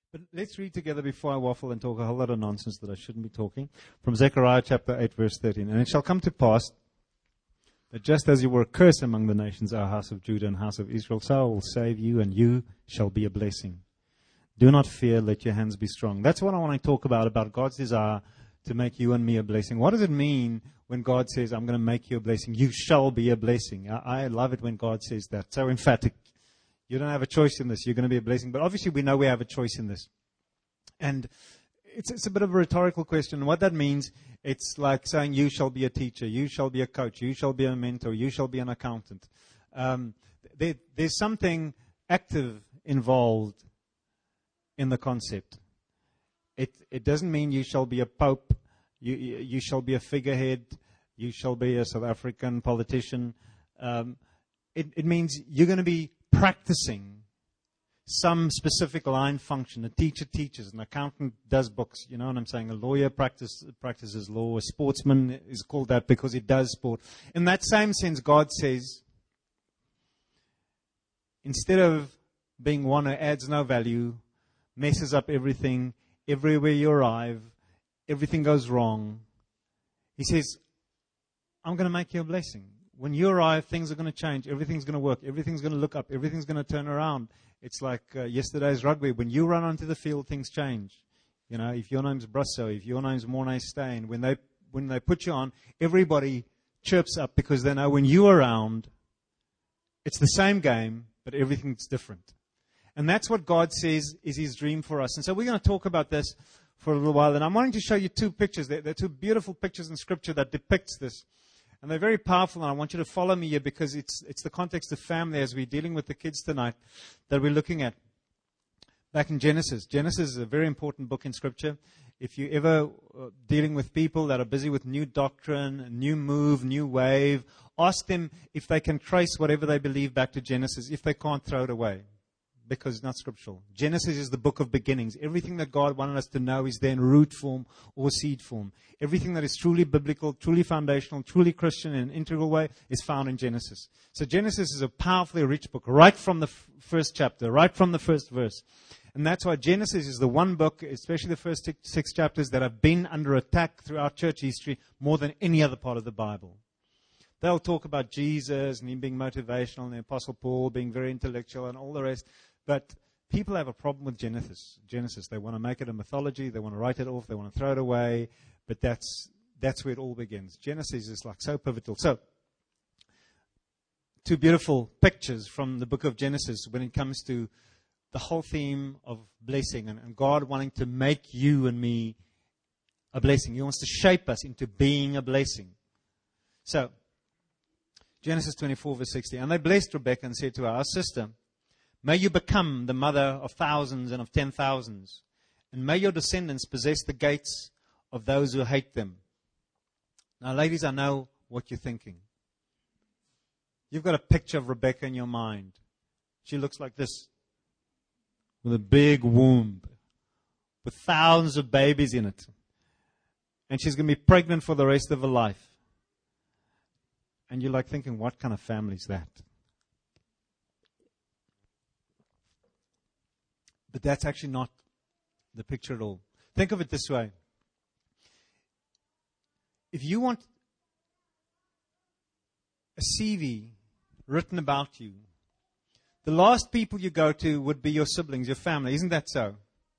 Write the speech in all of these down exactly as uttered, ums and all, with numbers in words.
But let's read together before I waffle and talk a whole lot of nonsense that I shouldn't be talking. From Zechariah chapter eight, verse thirteen. And it shall come to pass that just as you were a curse among the nations, O house of Judah and house of Israel, so I will save you, and you shall be a blessing. Do not fear, let your hands be strong. That's what I want to talk about, about God's desire to make you and me a blessing. What does it mean when God says, I'm going to make you a blessing? You shall be a blessing. I, I love it when God says that. So emphatic. You don't have a choice in this. You're going to be a blessing. But obviously we know we have a choice in this. And it's, it's a bit of a rhetorical question. What that means, it's like saying you shall be a teacher, you shall be a coach, you shall be a mentor, you shall be an accountant. Um, there, there's something active involved in the concept. It, it doesn't mean you shall be a pope, you, you, you shall be a figurehead, you shall be a South African politician. Um, it, it means you're going to be practicing some specific line function. A teacher teaches, an accountant does books, you know what I'm saying? A lawyer practice, practices law, a sportsman is called that because he does sport. In that same sense, God says, instead of being one who adds no value, messes up everything, everywhere you arrive, everything goes wrong, He says, I'm going to make you a blessing. When you arrive, things are going to change. Everything's going to work. Everything's going to look up. Everything's going to turn around. It's like uh, yesterday's rugby. When you run onto the field, things change. You know, if your name's Brusso, if your name's Mornay Steyn, when they when they put you on, everybody chirps up because they know when you're around, it's the same game, but everything's different. And that's what God says is His dream for us. And so we're going to talk about this for a little while. And I'm wanting to show you two pictures. They're, they're two beautiful pictures in Scripture that depicts this. And they're very powerful, and I want you to follow me here because it's it's the context of family as we're dealing with the kids tonight that we're looking at. Back in Genesis. Genesis is a very important book in Scripture. If you're ever uh, dealing with people that are busy with new doctrine, new move, new wave, ask them if they can trace whatever they believe back to Genesis. If they can't, throw it away because it's not scriptural. Genesis is the book of beginnings. Everything that God wanted us to know is there in root form or seed form. Everything that is truly biblical, truly foundational, truly Christian in an integral way is found in Genesis. So Genesis is a powerfully rich book right from the f- first chapter, right from the first verse. And that's why Genesis is the one book, especially the first six, six chapters, that have been under attack throughout church history more than any other part of the Bible. They'll talk about Jesus and him being motivational and the Apostle Paul being very intellectual and all the rest. But people have a problem with Genesis. Genesis, they want to make it a mythology. They want to write it off. They want to throw it away. But that's that's where it all begins. Genesis is like so pivotal. So, two beautiful pictures from the book of Genesis when it comes to the whole theme of blessing and, and God wanting to make you and me a blessing. He wants to shape us into being a blessing. So, Genesis twenty-four, verse sixty. And they blessed Rebekah and said to her, our sister, may you become the mother of thousands and of ten thousands, and may your descendants possess the gates of those who hate them. Now, ladies, I know what you're thinking. You've got a picture of Rebekah in your mind. She looks like this, with a big womb, with thousands of babies in it. And she's going to be pregnant for the rest of her life. And you're like thinking, what kind of family is that? But that's actually not the picture at all. Think of it this way. If you want a C V written about you, the last people you go to would be your siblings, your family. Isn't that so?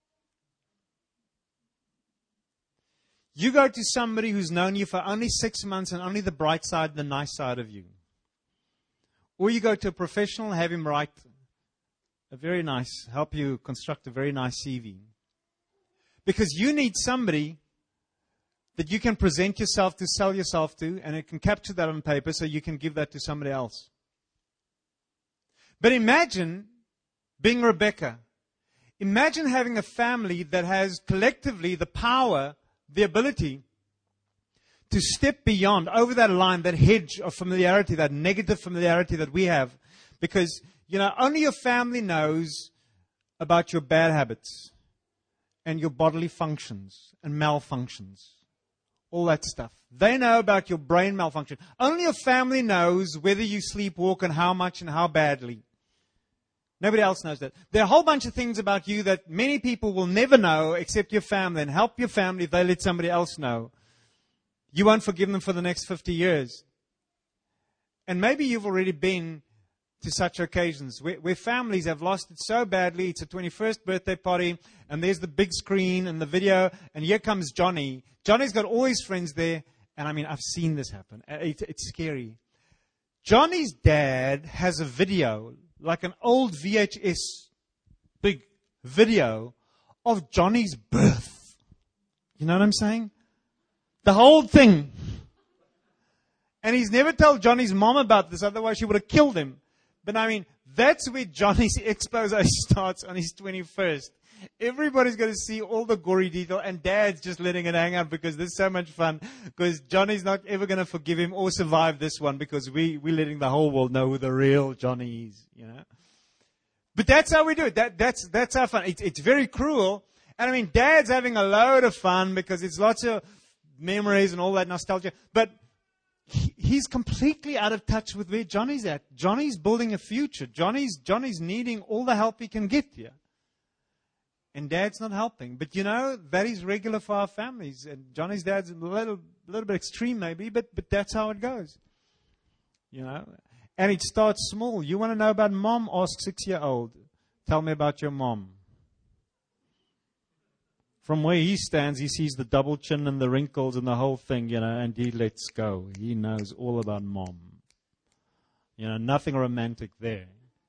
You go to somebody who's known you for only six months and only the bright side, the nice side of you. Or you go to a professional, have him write a very nice, help you construct a very nice C V. Because you need somebody that you can present yourself to, sell yourself to, and it can capture that on paper so you can give that to somebody else. But imagine being Rebekah. Imagine having a family that has collectively the power, the ability to step beyond, over that line, that hedge of familiarity, that negative familiarity that we have. Because, you know, only your family knows about your bad habits and your bodily functions and malfunctions. All that stuff. They know about your brain malfunction. Only your family knows whether you sleepwalk and how much and how badly. Nobody else knows that. There are a whole bunch of things about you that many people will never know except your family. And help your family if they let somebody else know. You won't forgive them for the next fifty years. And maybe you've already been to such occasions where, where families have lost it so badly. It's a twenty-first birthday party, and there's the big screen and the video, and here comes Johnny. Johnny's got all his friends there, and I mean, I've seen this happen. It, it's scary. Johnny's dad has a video, like an old V H S, big video of Johnny's birth. You know what I'm saying? The whole thing. And he's never told Johnny's mom about this, otherwise she would have killed him. But I mean, that's where Johnny's expose starts on his twenty-first. Everybody's going to see all the gory detail, and Dad's just letting it hang out because there's so much fun. Because Johnny's not ever going to forgive him or survive this one because we, we're letting the whole world know who the real Johnny is, you know. But that's how we do it. That, that's, that's our fun. It's, it's very cruel. And I mean, Dad's having a load of fun because it's lots of memories and all that nostalgia. But he, he's completely out of touch with where Johnny's at. Johnny's building a future. Johnny's, Johnny's needing all the help he can get here. And Dad's not helping. But you know, that is regular for our families. And Johnny's dad's a little, little bit extreme maybe, but, but that's how it goes. You know? And it starts small. You want to know about mom? Ask six-year-old. Tell me about your mom. From where he stands, he sees the double chin and the wrinkles and the whole thing, you know, and he lets go. He knows all about mom. You know, nothing romantic there.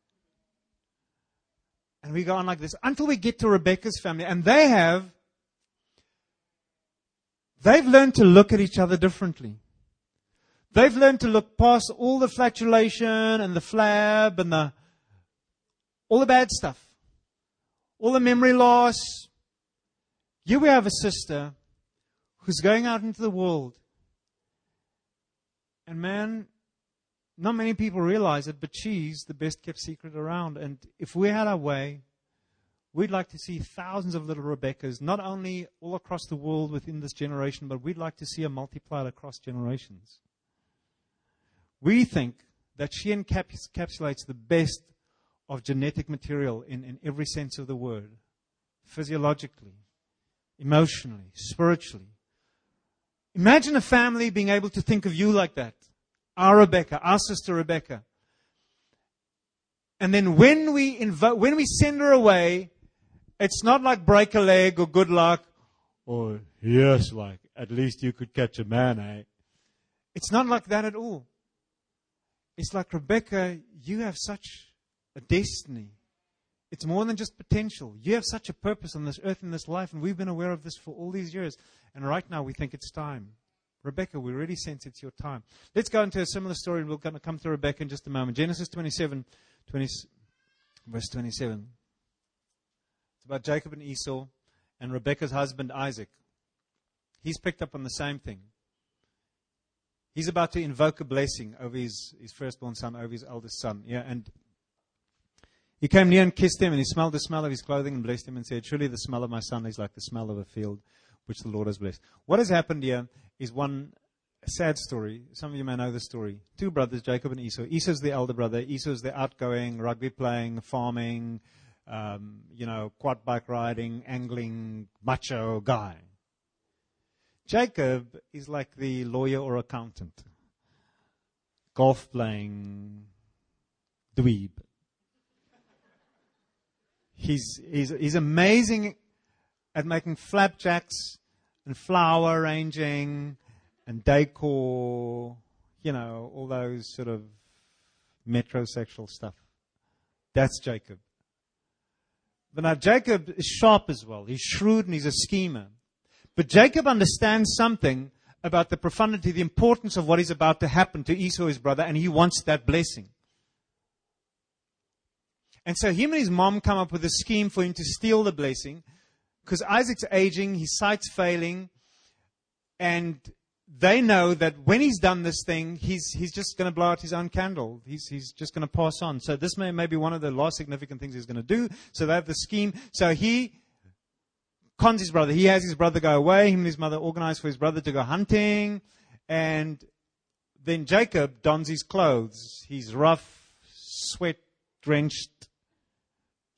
And we go on like this until we get to Rebecca's family. And they have, they've learned to look at each other differently. They've learned to look past all the flatulation and the flab and the, all the bad stuff. All the memory loss. Here we have a sister who's going out into the world. And man, not many people realize it, but she's the best kept secret around. And if we had our way, we'd like to see thousands of little Rebeccas, not only all across the world within this generation, but we'd like to see her multiplied across generations. We think that she encapsulates the best of genetic material in, in every sense of the word. Physiologically, emotionally, spiritually. Imagine a family being able to think of you like that. Our Rebecca, our sister Rebecca. And then when we invo- when we send her away, it's not like break a leg or good luck or yes, like at least you could catch a man, eh? It's not like that at all. It's like, Rebecca, you have such a destiny. It's more than just potential. You have such a purpose on this earth and this life, and we've been aware of this for all these years. And right now we think it's time. Rebecca, we really sense it's your time. Let's go into a similar story, and we're going to come to Rebecca in just a moment. Genesis twenty-seven, twenty, verse twenty-seven. It's about Jacob and Esau and Rebecca's husband, Isaac. He's picked up on the same thing. He's about to invoke a blessing over his, his firstborn son, over his eldest son. Yeah, and he came near and kissed him, and he smelled the smell of his clothing and blessed him and said, surely the smell of my son is like the smell of a field which the Lord has blessed. What has happened here is one sad story. Some of you may know the story. Two brothers, Jacob and Esau. Esau's the elder brother. Esau's the outgoing, rugby playing, farming, um, you know, quad bike riding, angling, macho guy. Jacob is like the lawyer or accountant. Golf playing, dweeb. He's, he's, he's amazing at making flapjacks and flower arranging and decor, you know, all those sort of metrosexual stuff. That's Jacob. But now Jacob is sharp as well. He's shrewd and he's a schemer. But Jacob understands something about the profundity, the importance of what is about to happen to Esau, his brother, and he wants that blessing. And so him and his mom come up with a scheme for him to steal the blessing, because Isaac's aging, his sight's failing, and they know that when he's done this thing, he's he's just going to blow out his own candle. He's he's just going to pass on. So this may, may be one of the last significant things he's going to do. So they have the scheme. So he cons his brother. He has his brother go away. Him and his mother organize for his brother to go hunting. And then Jacob dons his clothes. He's rough, sweat-drenched,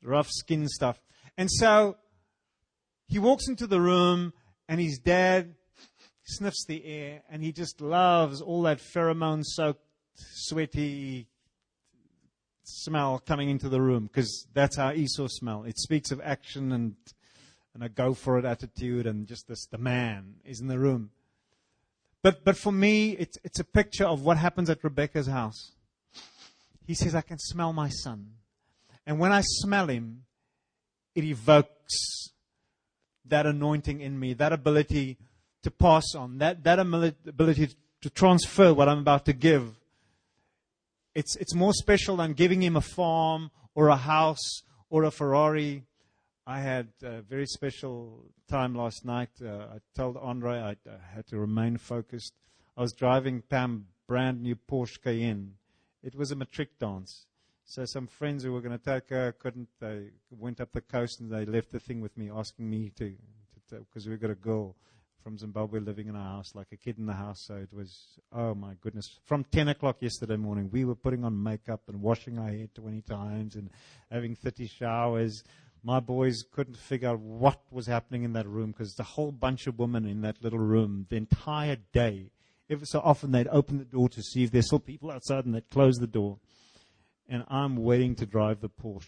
rough skin stuff. And so he walks into the room, and his dad sniffs the air, and he just loves all that pheromone-soaked, sweaty smell coming into the room, because that's how Esau smell. It speaks of action and and a go-for-it attitude, and just this, the man is in the room. But but for me, it's it's a picture of what happens at Rebecca's house. He says, I can smell my son. And when I smell him, it evokes that anointing in me, that ability to pass on, that, that ability to transfer what I'm about to give. It's, it's more special than giving him a farm or a house or a Ferrari. I had a very special time last night. Uh, I told Andre I, I had to remain focused. I was driving Pam brand new Porsche Cayenne. It was a matric dance. So some friends who were going to take her couldn't. They went up the coast and they left the thing with me, asking me to, because we got a girl from Zimbabwe living in our house, like a kid in the house. So it was, oh my goodness. From ten o'clock yesterday morning, we were putting on makeup and washing our hair twenty times and having thirty showers. My boys couldn't figure out what was happening in that room, because the whole bunch of women in that little room, the entire day, every so often they'd open the door to see if there's still people outside, and they'd close the door. And I'm waiting to drive the Porsche.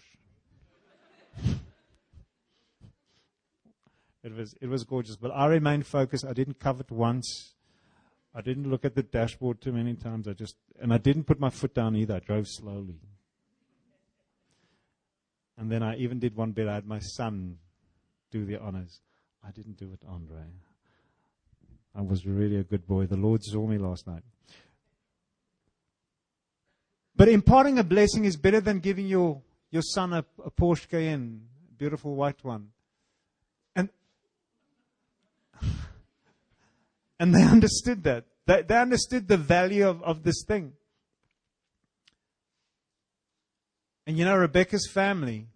It was it was gorgeous, but I remained focused. I didn't covet once. I didn't look at the dashboard too many times. I just and I didn't put my foot down either. I drove slowly. And then I even did one bit. I had my son do the honors. I didn't do it, Andre. I was really a good boy. The Lord saw me last night. But imparting a blessing is better than giving your, your son a, a Porsche Cayenne, beautiful white one. And and they understood that. They, they understood the value of, of this thing. And you know, Rebecca's family,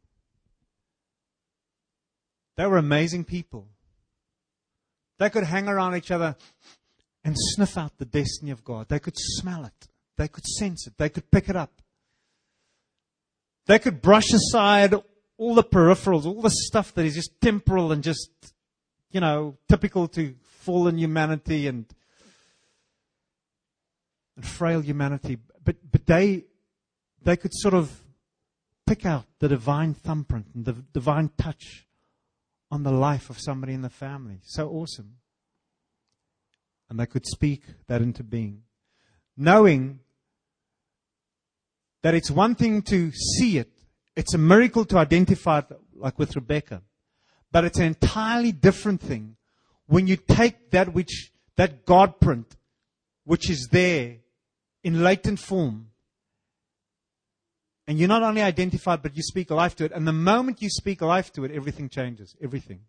they were amazing people. They could hang around each other and sniff out the destiny of God. They could smell it. They could sense it. They could pick it up. They could brush aside all the peripherals, all the stuff that is just temporal and just, you know, typical to fallen humanity and, and frail humanity. But but they they could sort of pick out the divine thumbprint and the divine touch on the life of somebody in the family. So awesome. And they could speak that into being. Knowing that it's one thing to see it. It's a miracle to identify it, like with Rebecca. But it's an entirely different thing when you take that which, that God print, which is there in latent form, and you not only identify it, but you speak life to it. And the moment you speak life to it, everything changes. Everything.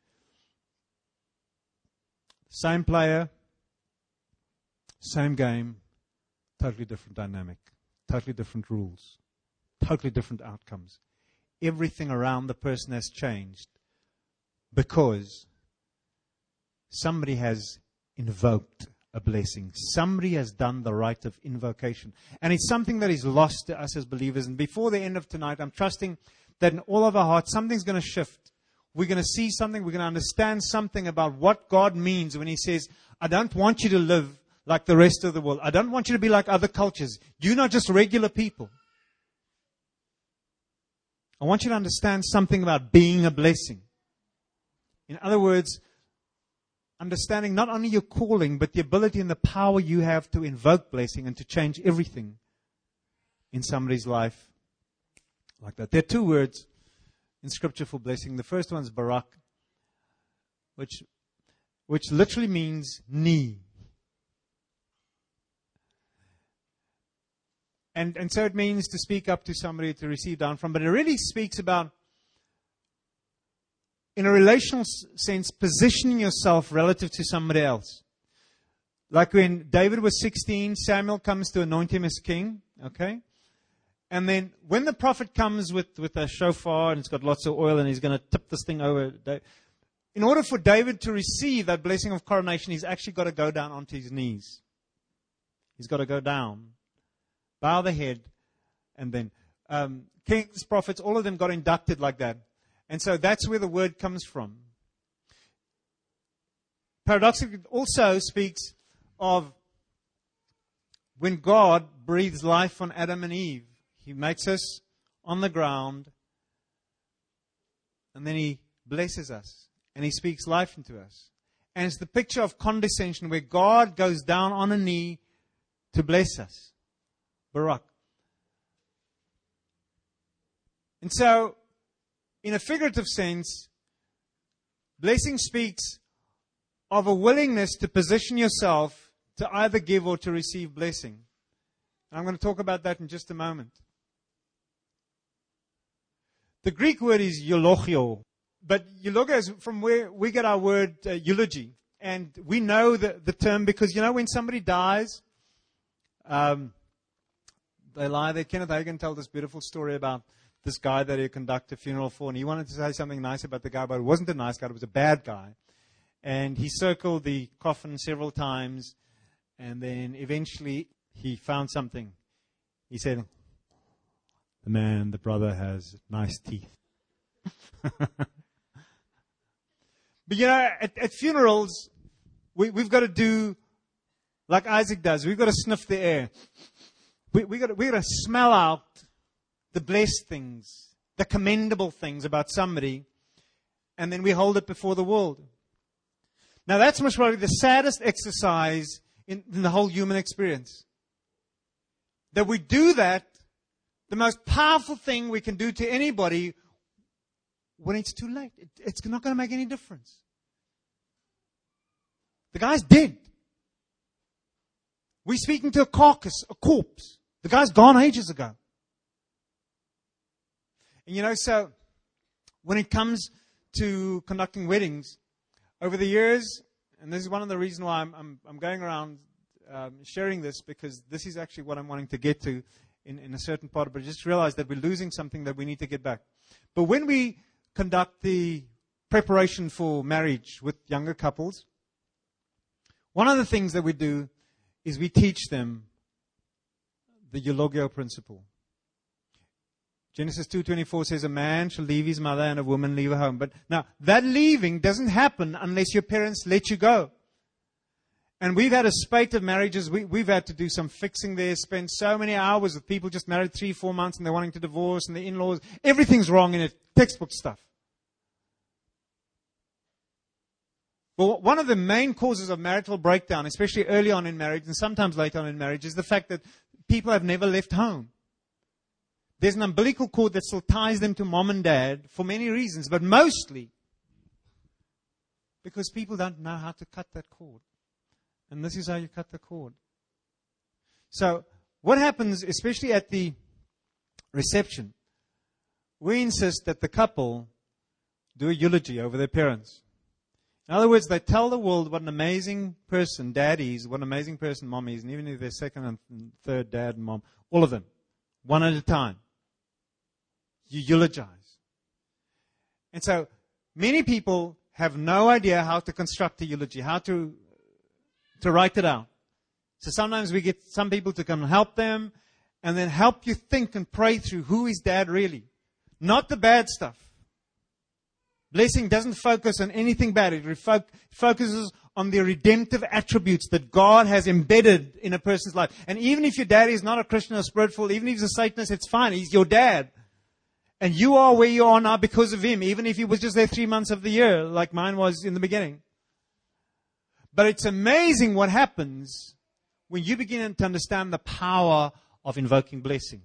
Same player, same game, totally different dynamic, totally different rules, totally different outcomes. Everything around the person has changed because somebody has invoked a blessing. Somebody has done the rite of invocation. And it's something that is lost to us as believers. And before the end of tonight, I'm trusting that in all of our hearts, something's going to shift. We're going to see something. We're going to understand something about what God means when He says, I don't want you to live like the rest of the world. I don't want you to be like other cultures. You're not just regular people. I want you to understand something about being a blessing. In other words, understanding not only your calling, but the ability and the power you have to invoke blessing and to change everything in somebody's life like that. There are two words in Scripture for blessing. The first one is barak, which, which literally means knee. And, and so it means to speak up to somebody, to receive down from. But it really speaks about, in a relational sense, positioning yourself relative to somebody else. Like when David was sixteen, Samuel comes to anoint him as king. Okay? And then when the prophet comes with, with a shofar and it's got lots of oil and he's going to tip this thing over, in order for David to receive that blessing of coronation, he's actually got to go down onto his knees. He's got to go down, bow the head, and then um, kings, prophets, all of them got inducted like that. And so that's where the word comes from. Paradoxically, it also speaks of when God breathes life on Adam and Eve. He makes us on the ground, and then He blesses us, and He speaks life into us. And it's the picture of condescension where God goes down on a knee to bless us. Barak. And so, in a figurative sense, blessing speaks of a willingness to position yourself to either give or to receive blessing. And I'm going to talk about that in just a moment. The Greek word is eulogio. But eulogio is from where we get our word uh, eulogy. And we know the, the term because, you know, when somebody dies, um, they lie there. Kenneth Hagin told this beautiful story about this guy that he conducted a funeral for. And he wanted to say something nice about the guy, but it wasn't a nice guy. It was a bad guy. And he circled the coffin several times. And then eventually he found something. He said, the man, the brother, has nice teeth. But you know, at, at funerals, we, we've got to do like Isaac does. We've got to sniff the air. We, we got to, we got to smell out the blessed things, the commendable things about somebody, and then we hold it before the world. Now, that's most probably the saddest exercise in, in the whole human experience. That we do that, the most powerful thing we can do to anybody when it's too late. It, it's not going to make any difference. The guy's dead. We're speaking to a carcass, a corpse. The guy's gone ages ago. And you know, so when it comes to conducting weddings, over the years, and this is one of the reasons why I'm, I'm, I'm going around um, sharing this, because this is actually what I'm wanting to get to in, in a certain part, but I just realized that we're losing something that we need to get back. But when we conduct the preparation for marriage with younger couples, one of the things that we do is we teach them the eulogio principle. Genesis two twenty-four says, a man shall leave his mother and a woman leave her home. But now, that leaving doesn't happen unless your parents let you go. And we've had a spate of marriages. We, we've had to do some fixing there, spend so many hours with people just married three, four months, and they're wanting to divorce, and the in-laws. Everything's wrong in it. Textbook stuff. But one of the main causes of marital breakdown, especially early on in marriage, and sometimes late on in marriage, is the fact that people have never left home. There's an umbilical cord that still ties them to mom and dad for many reasons, but mostly because people don't know how to cut that cord. And this is how you cut the cord. So what happens, especially at the reception, we insist that the couple do a eulogy over their parents. In other words, they tell the world what an amazing person dad is, what an amazing person mom is, and even if they're second and third dad and mom, all of them, one at a time. You eulogize. And so many people have no idea how to construct a eulogy, how to, to write it out. So sometimes we get some people to come and help them and then help you think and pray through who is dad really. Not the bad stuff. Blessing doesn't focus on anything bad. It refo- focuses on the redemptive attributes that God has embedded in a person's life. And even if your dad is not a Christian or spiritual, even if he's a Satanist, it's fine. He's your dad. And you are where you are now because of him, even if he was just there three months of the year, like mine was in the beginning. But it's amazing what happens when you begin to understand the power of invoking blessing.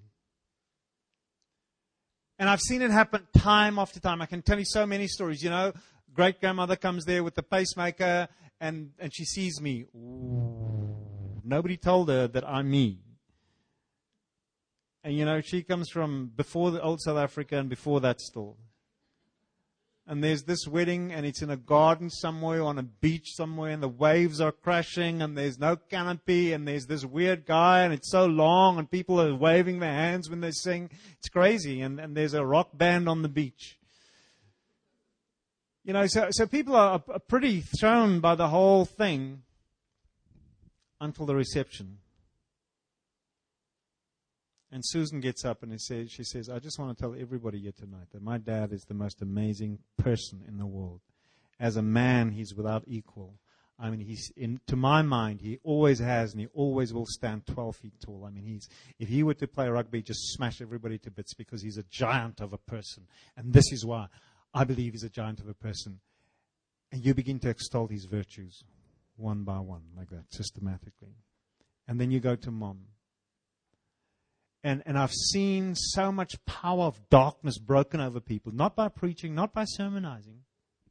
And I've seen it happen time after time. I can tell you so many stories. You know, great-grandmother comes there with the pacemaker, and, and she sees me. Ooh, nobody told her that I'm me. And, you know, she comes from before the old South Africa and before that still. And there's this wedding, and it's in a garden somewhere, on a beach somewhere, and the waves are crashing, and there's no canopy, and there's this weird guy, and it's so long, and people are waving their hands when they sing. It's crazy. And, and there's a rock band on the beach. You know, so, so people are, are pretty thrown by the whole thing until the reception. And Susan gets up and he says, she says, I just want to tell everybody here tonight that my dad is the most amazing person in the world. As a man, he's without equal. I mean, he's in, to my mind, he always has and he always will stand twelve feet tall. I mean, he's, if he were to play rugby, just smash everybody to bits because he's a giant of a person. And this is why I believe he's a giant of a person. And you begin to extol his virtues one by one, like that, systematically. And then you go to mom. And, and I've seen so much power of darkness broken over people, not by preaching, not by sermonizing,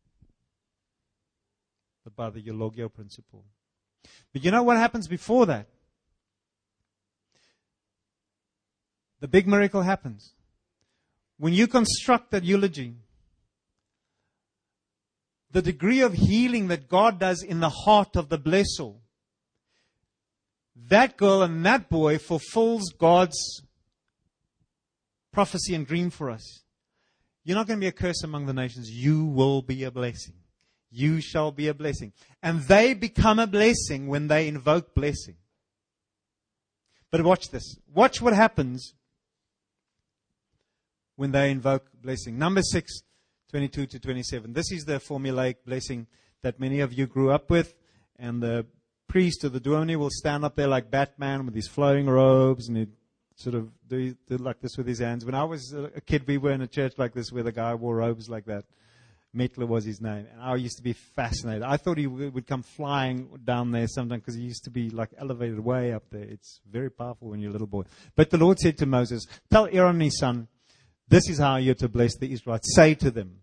but by the eulogio principle. But you know what happens before that? The big miracle happens. When you construct that eulogy, the degree of healing that God does in the heart of the blessor, that girl and that boy fulfills God's prophecy and dream for us. You're not going to be a curse among the nations. You will be a blessing. You shall be a blessing. And they become a blessing when they invoke blessing. But watch this. Watch what happens when they invoke blessing. Number six, twenty-two to twenty-seven. This is the formulaic blessing that many of you grew up with. And the priest or the duomni will stand up there like Batman with his flowing robes and he'd sort of do, do like this with his hands. When I was a kid, we were in a church like this where the guy wore robes like that. Mettler was his name. And I used to be fascinated. I thought he would come flying down there sometime because he used to be like elevated way up there. It's very powerful when you're a little boy. But the Lord said to Moses, tell Aaron and his son, this is how you're to bless the Israelites. Say to them,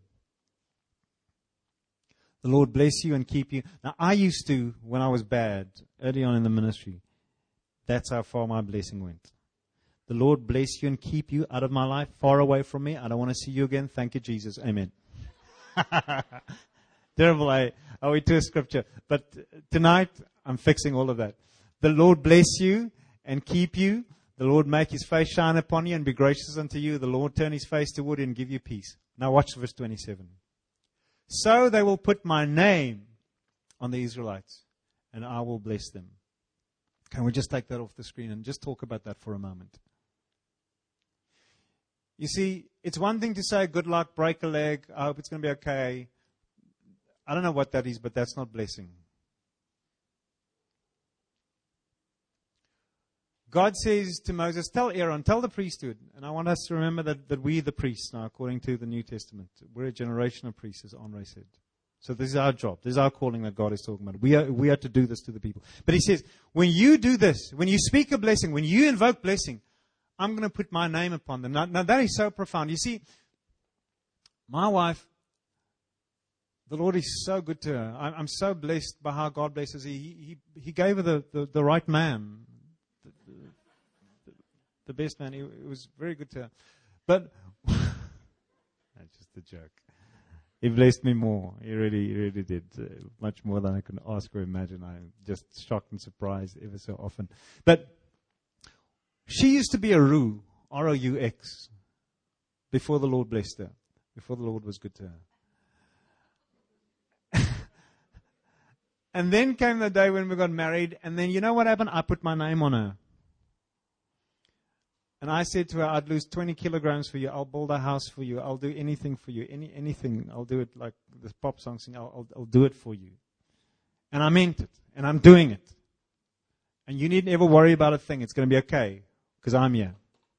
the Lord bless you and keep you. Now, I used to, when I was bad, early on in the ministry, that's how far my blessing went. The Lord bless you and keep you out of my life, far away from me. I don't want to see you again. Thank you, Jesus. Amen. Terrible. I owe it to a scripture. But tonight, I'm fixing all of that. The Lord bless you and keep you. The Lord make his face shine upon you and be gracious unto you. The Lord turn his face toward you and give you peace. Now watch verse twenty-seven. So they will put my name on the Israelites, and I will bless them. Can we just take that off the screen and just talk about that for a moment? You see, it's one thing to say, good luck, break a leg, I hope it's going to be okay. I don't know what that is, but that's not blessing. God says to Moses, tell Aaron, tell the priesthood. And I want us to remember that, that we, the priests, now, according to the New Testament, we're a generation of priests, as Andre said. So this is our job. This is our calling that God is talking about. We are, we are to do this to the people. But he says, when you do this, when you speak a blessing, when you invoke blessing, I'm going to put my name upon them. Now, now that is so profound. You see, my wife, the Lord is so good to her. I'm, I'm so blessed by how God blesses her. He, he, he gave her the, the, the right man. The, the, the best man. It, it was very good to her. But, that's just a joke. He blessed me more. He really, he really did. Uh, much more than I can ask or imagine. I'm just shocked and surprised ever so often. But she used to be a Rou, R O U X, before the Lord blessed her, before the Lord was good to her. And then came the day when we got married, and then you know what happened? I put my name on her. And I said to her, I'd lose twenty kilograms for you. I'll build a house for you. I'll do anything for you. Any anything. I'll do it like this pop song sing. I'll, I'll, I'll do it for you. And I meant it. And I'm doing it. And you needn't ever worry about a thing. It's going to be okay. Because I'm here.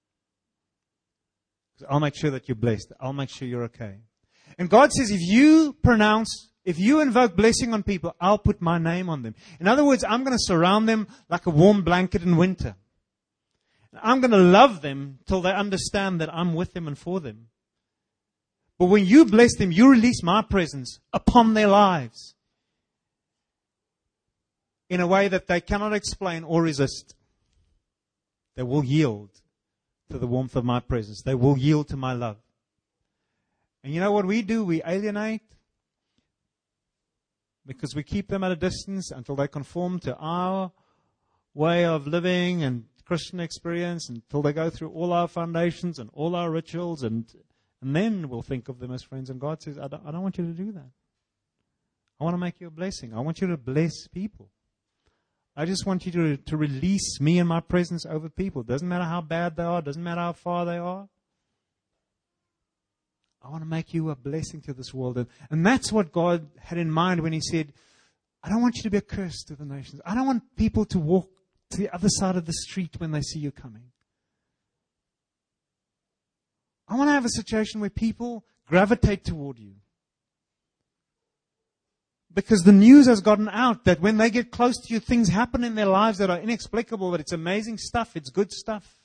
I'll make sure that you're blessed. I'll make sure you're okay. And God says, if you pronounce, if you invoke blessing on people, I'll put my name on them. In other words, I'm going to surround them like a warm blanket in winter. I'm going to love them till they understand that I'm with them and for them. But when you bless them, you release my presence upon their lives in a way that they cannot explain or resist. They will yield to the warmth of my presence. They will yield to my love. And you know what we do? We alienate because we keep them at a distance until they conform to our way of living and Christian experience, until they go through all our foundations and all our rituals, and and then we'll think of them as friends. And God says, I don't, I don't want you to do that. I want to make you a blessing. I want you to bless people. I just want you to, to release me and my presence over people. Doesn't matter how bad they are. Doesn't matter how far they are. I want to make you a blessing to this world. And, and that's what God had in mind when He said, I don't want you to be a curse to the nations. I don't want people to walk to the other side of the street when they see you coming. I want to have a situation where people gravitate toward you. Because the news has gotten out that when they get close to you, things happen in their lives that are inexplicable, but it's amazing stuff. It's good stuff.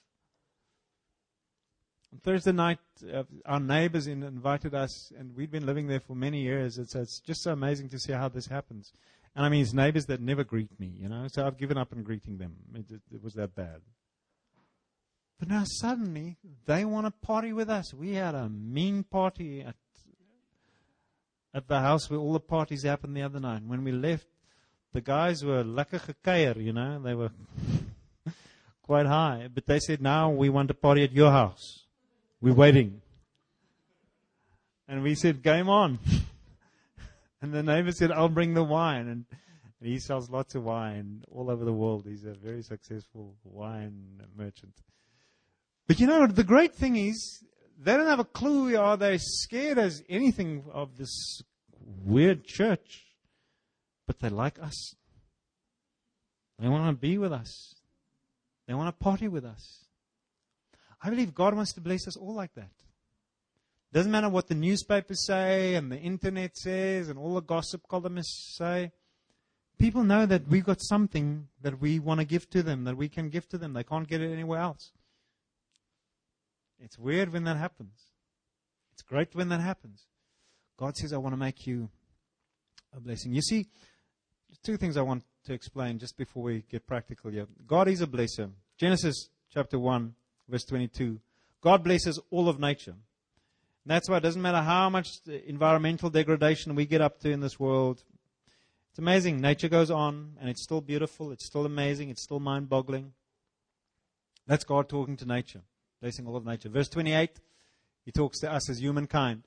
On Thursday night, uh, our neighbors in, invited us, and we'd been living there for many years. It's, it's just so amazing to see how this happens. And I mean, it's neighbors that never greet me, you know. So I've given up on greeting them. It, it, it was that bad. But now suddenly, they want to party with us. We had a mean party at at the house where all the parties happened the other night. When we left, the guys were lekker gekeier, you know. They were quite high. But they said, now we want to party at your house. We're waiting. And we said, game on. And the neighbor said, I'll bring the wine. And, and he sells lots of wine all over the world. He's a very successful wine merchant. But you know, the great thing is, they don't have a clue who we are. They're scared as anything of this weird church. But they like us. They want to be with us. They want to party with us. I believe God wants to bless us all like that. Doesn't matter what the newspapers say and the internet says and all the gossip columnists say. People know that we've got something that we want to give to them, that we can give to them. They can't get it anywhere else. It's weird when that happens. It's great when that happens. God says, I want to make you a blessing. You see, two things I want to explain just before we get practical here. God is a blesser. Genesis chapter one, verse twenty-two. God blesses all of nature. And that's why it doesn't matter how much environmental degradation we get up to in this world. It's amazing. Nature goes on, and it's still beautiful. It's still amazing. It's still mind-boggling. That's God talking to nature. Blessing all of nature. Verse twenty-eight, He talks to us as humankind.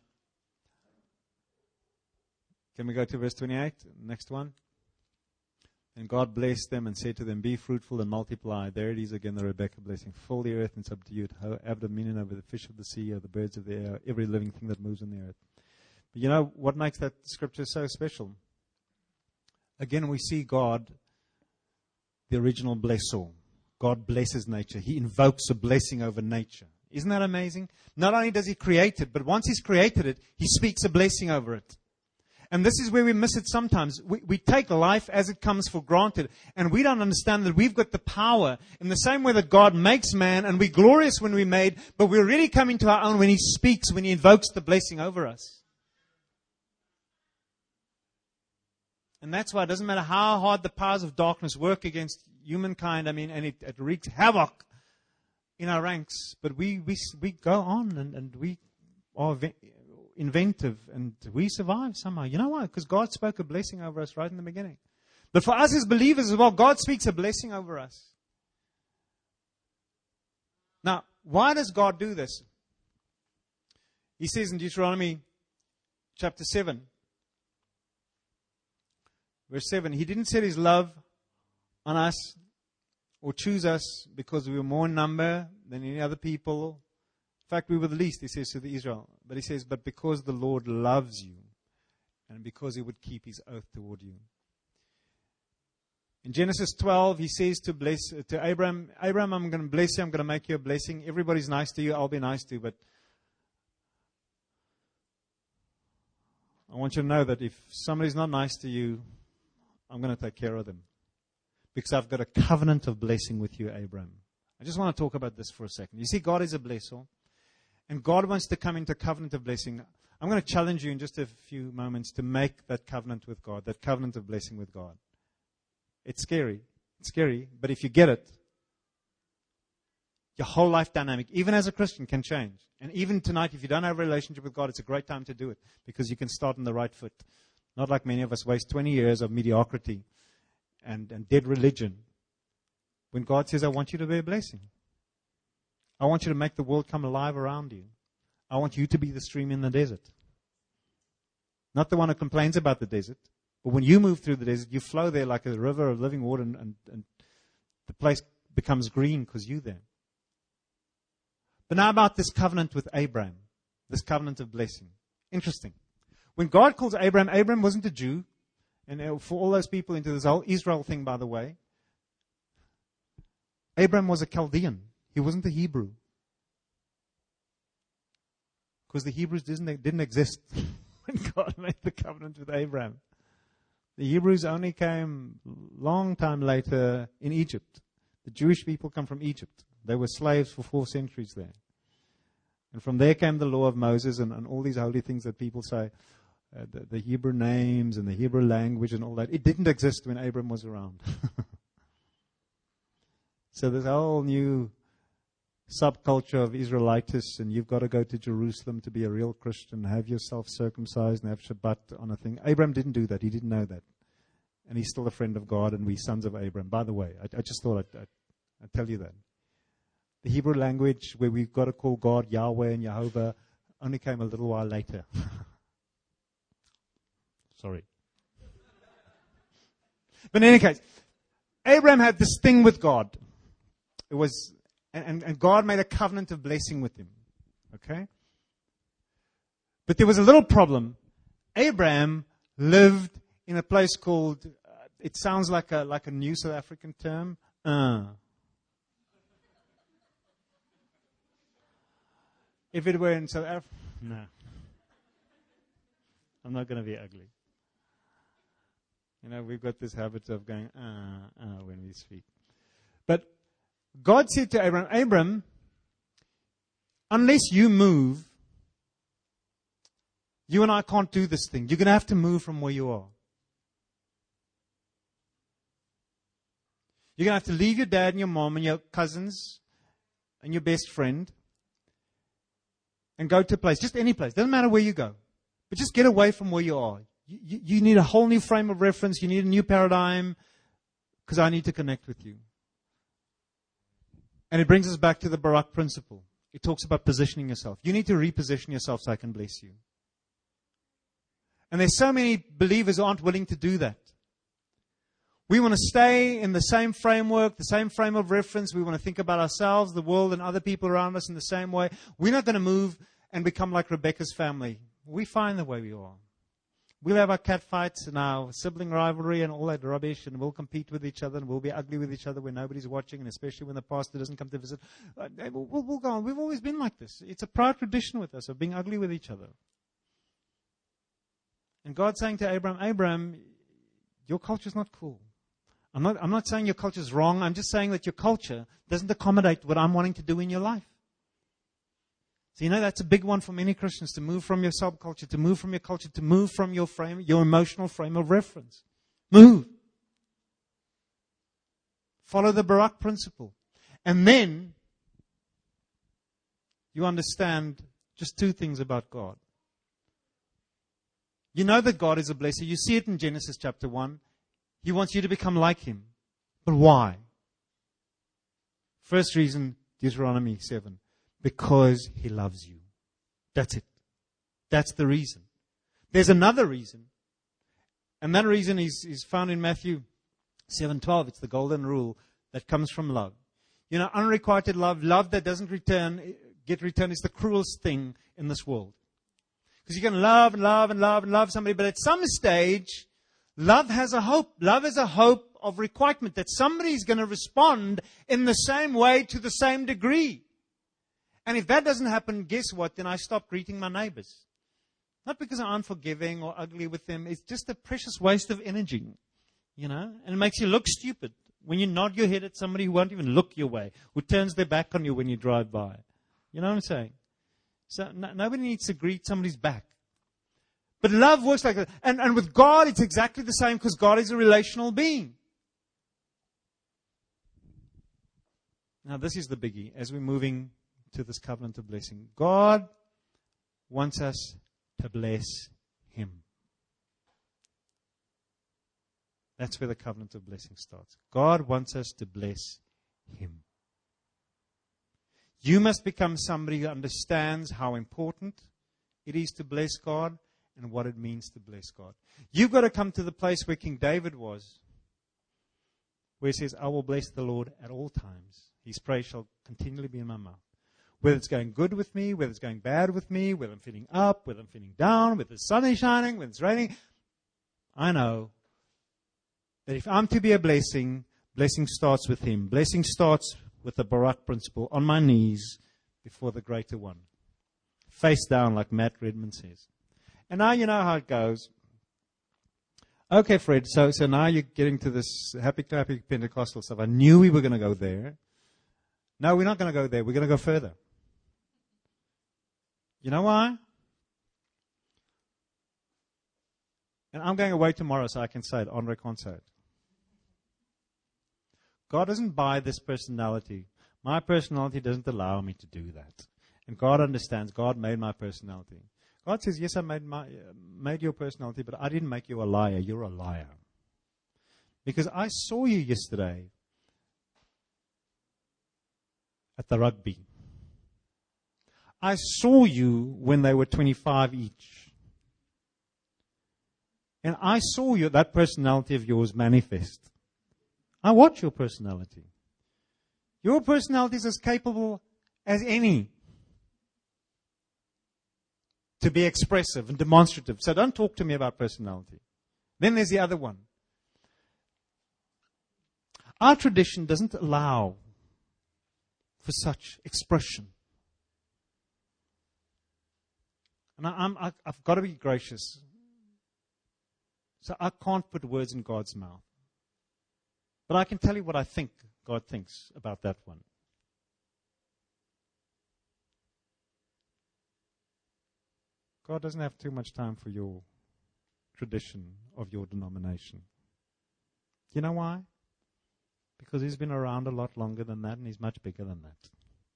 Can we go to verse twenty-eight? Next one. And God blessed them and said to them, be fruitful and multiply. There it is again, the Rebecca blessing. Fill the earth and subdue it. Have dominion over the fish of the sea, over the birds of the air, every living thing that moves on the earth. But you know what makes that scripture so special? Again, we see God, the original blessor. God blesses nature. He invokes a blessing over nature. Isn't that amazing? Not only does He create it, but once He's created it, He speaks a blessing over it. And this is where we miss it sometimes. We, we take life as it comes for granted. And we don't understand that we've got the power in the same way that God makes man. And we're glorious when we're made. But we're really coming to our own when He speaks, when He invokes the blessing over us. And that's why it doesn't matter how hard the powers of darkness work against humankind. I mean, and it, it wreaks havoc in our ranks. But we we, we go on and, and we are inventive and we survive somehow. You know why? Because God spoke a blessing over us right in the beginning. But for us as believers as well, God speaks a blessing over us. Now, why does God do this? He says in Deuteronomy chapter seven, verse seven, He didn't set His love on us or choose us because we were more in number than any other people. In fact, we were the least, He says to the Israel. But He says, but because the Lord loves you and because He would keep His oath toward you. In Genesis twelve, He says to bless to Abraham, Abraham, I'm going to bless you, I'm going to make you a blessing. Everybody's nice to you, I'll be nice to you. But I want you to know that if somebody's not nice to you, I'm going to take care of them. Because I've got a covenant of blessing with you, Abraham. I just want to talk about this for a second. You see, God is a blesser. And God wants to come into covenant of blessing. I'm going to challenge you in just a few moments to make that covenant with God, that covenant of blessing with God. It's scary. It's scary. But if you get it, your whole life dynamic, even as a Christian, can change. And even tonight, if you don't have a relationship with God, it's a great time to do it. Because you can start on the right foot. Not like many of us waste twenty years of mediocrity and, and dead religion. When God says, I want you to be a blessing. I want you to make the world come alive around you. I want you to be the stream in the desert. Not the one who complains about the desert. But when you move through the desert, you flow there like a river of living water, and, and, and the place becomes green because you're there. But now about this covenant with Abraham, this covenant of blessing. Interesting. When God calls Abraham, Abraham wasn't a Jew. And for all those people into this whole Israel thing, by the way, Abraham was a Chaldean. He wasn't a Hebrew. Because the Hebrews didn't, didn't exist when God made the covenant with Abraham. The Hebrews only came a long time later in Egypt. The Jewish people come from Egypt. They were slaves for four centuries there. And from there came the law of Moses and, and all these holy things that people say, uh, the, the Hebrew names and the Hebrew language and all that. It didn't exist when Abraham was around. So there's a whole new subculture of Israelitis, and you've got to go to Jerusalem to be a real Christian, have yourself circumcised and have Shabbat on a thing. Abraham didn't do that. He didn't know that. And he's still a friend of God, and we sons of Abraham. By the way, I, I just thought I'd, I'd, I'd tell you that. The Hebrew language where we've got to call God Yahweh and Jehovah only came a little while later. Sorry. But in any case, Abraham had this thing with God. It was, and, and God made a covenant of blessing with him. Okay? But there was a little problem. Abraham lived in a place called, uh, it sounds like a like a new South African term, uh. If it were in South Africa, no. I'm not going to be ugly. You know, we've got this habit of going, uh, uh, when we speak. But God said to Abraham, Abraham, unless you move, you and I can't do this thing. You're going to have to move from where you are. You're going to have to leave your dad and your mom and your cousins and your best friend and go to a place, just any place. Doesn't matter where you go. But just get away from where you are. You, you, you need a whole new frame of reference. You need a new paradigm because I need to connect with you. And it brings us back to the Barak principle. It talks about positioning yourself. You need to reposition yourself so I can bless you. And there's so many believers who aren't willing to do that. We want to stay in the same framework, the same frame of reference. We want to think about ourselves, the world, and other people around us in the same way. We're not going to move and become like Rebecca's family. We're fine the way we are. We'll have our cat fights and our sibling rivalry and all that rubbish, and we'll compete with each other, and we'll be ugly with each other when nobody's watching, and especially when the pastor doesn't come to visit. Uh, we'll, we'll go on. We've always been like this. It's a proud tradition with us of being ugly with each other. And God's saying to Abraham, Abraham, your culture's not cool. I'm not, I'm not saying your culture's wrong. I'm just saying that your culture doesn't accommodate what I'm wanting to do in your life. So, you know, that's a big one for many Christians, to move from your subculture, to move from your culture, to move from your frame, your emotional frame of reference. Move. Follow the Barak principle. And then you understand just two things about God. You know that God is a blesser. You see it in Genesis chapter one. He wants you to become like Him. But why? First reason, Deuteronomy seven. Because He loves you. That's it. That's the reason. There's another reason. And that reason is, is found in Matthew seven twelve. It's the golden rule that comes from love. You know, unrequited love, love that doesn't return, get returned, is the cruelest thing in this world. Because you can love and love and love and love somebody, but at some stage, love has a hope. Love is a hope of requirement that somebody is going to respond in the same way to the same degree. And if that doesn't happen, guess what? Then I stop greeting my neighbors. Not because I'm unforgiving or ugly with them. It's just a precious waste of energy, you know. And it makes you look stupid when you nod your head at somebody who won't even look your way, who turns their back on you when you drive by. You know what I'm saying? So no, nobody needs to greet somebody's back. But love works like that. And, and with God, it's exactly the same, because God is a relational being. Now, this is the biggie as we're moving to this covenant of blessing. God wants us to bless Him. That's where the covenant of blessing starts. God wants us to bless Him. You must become somebody who understands how important it is to bless God and what it means to bless God. You've got to come to the place where King David was, where he says, I will bless the Lord at all times. His praise shall continually be in my mouth. Whether it's going good with me, whether it's going bad with me, whether I'm feeling up, whether I'm feeling down, whether the sun is shining, whether it's raining, I know that if I'm to be a blessing, blessing starts with Him. Blessing starts with the Barak principle, on my knees before the greater one. Face down, like Matt Redmond says. And now you know how it goes. Okay, Fred, so, so now you're getting to this happy, clappy Pentecostal stuff. I knew we were going to go there. No, we're not going to go there. We're going to go further. You know why? And I'm going away tomorrow, so I can say it. Andre can't say it. God doesn't buy this personality. My personality doesn't allow me to do that. And God understands. God made my personality. God says, yes, I made, my, uh, made your personality, but I didn't make you a liar. You're a liar. Because I saw you yesterday at the rugby. I saw you when they were twenty-five each. And I saw you, that personality of yours manifest. I watch your personality. Your personality is as capable as any to be expressive and demonstrative. So don't talk to me about personality. Then there's the other one. Our tradition doesn't allow for such expression. And I, I'm, I, I've got to be gracious. So I can't put words in God's mouth. But I can tell you what I think God thinks about that one. God doesn't have too much time for your tradition of your denomination. You know why? Because He's been around a lot longer than that, and He's much bigger than that.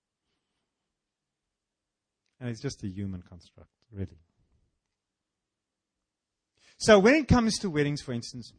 And it's just a human construct, really. So when it comes to weddings, for instance,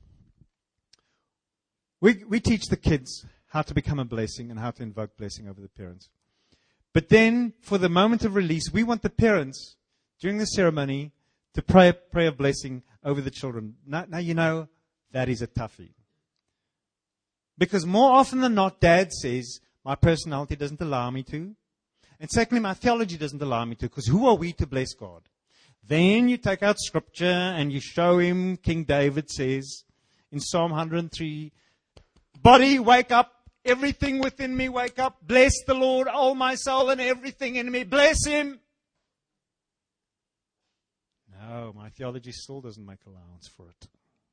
we, we teach the kids how to become a blessing and how to invoke blessing over the parents. But then, for the moment of release, we want the parents, during the ceremony, to pray a prayer of blessing over the children. Now, now you know, that is a toughie. Because more often than not, Dad says, my personality doesn't allow me to. And secondly, my theology doesn't allow me to, because who are we to bless God? Then you take out scripture and you show him, King David says in Psalm one hundred three, body, wake up, everything within me, wake up, bless the Lord, all my soul and everything in me, bless Him. No, my theology still doesn't make allowance for it.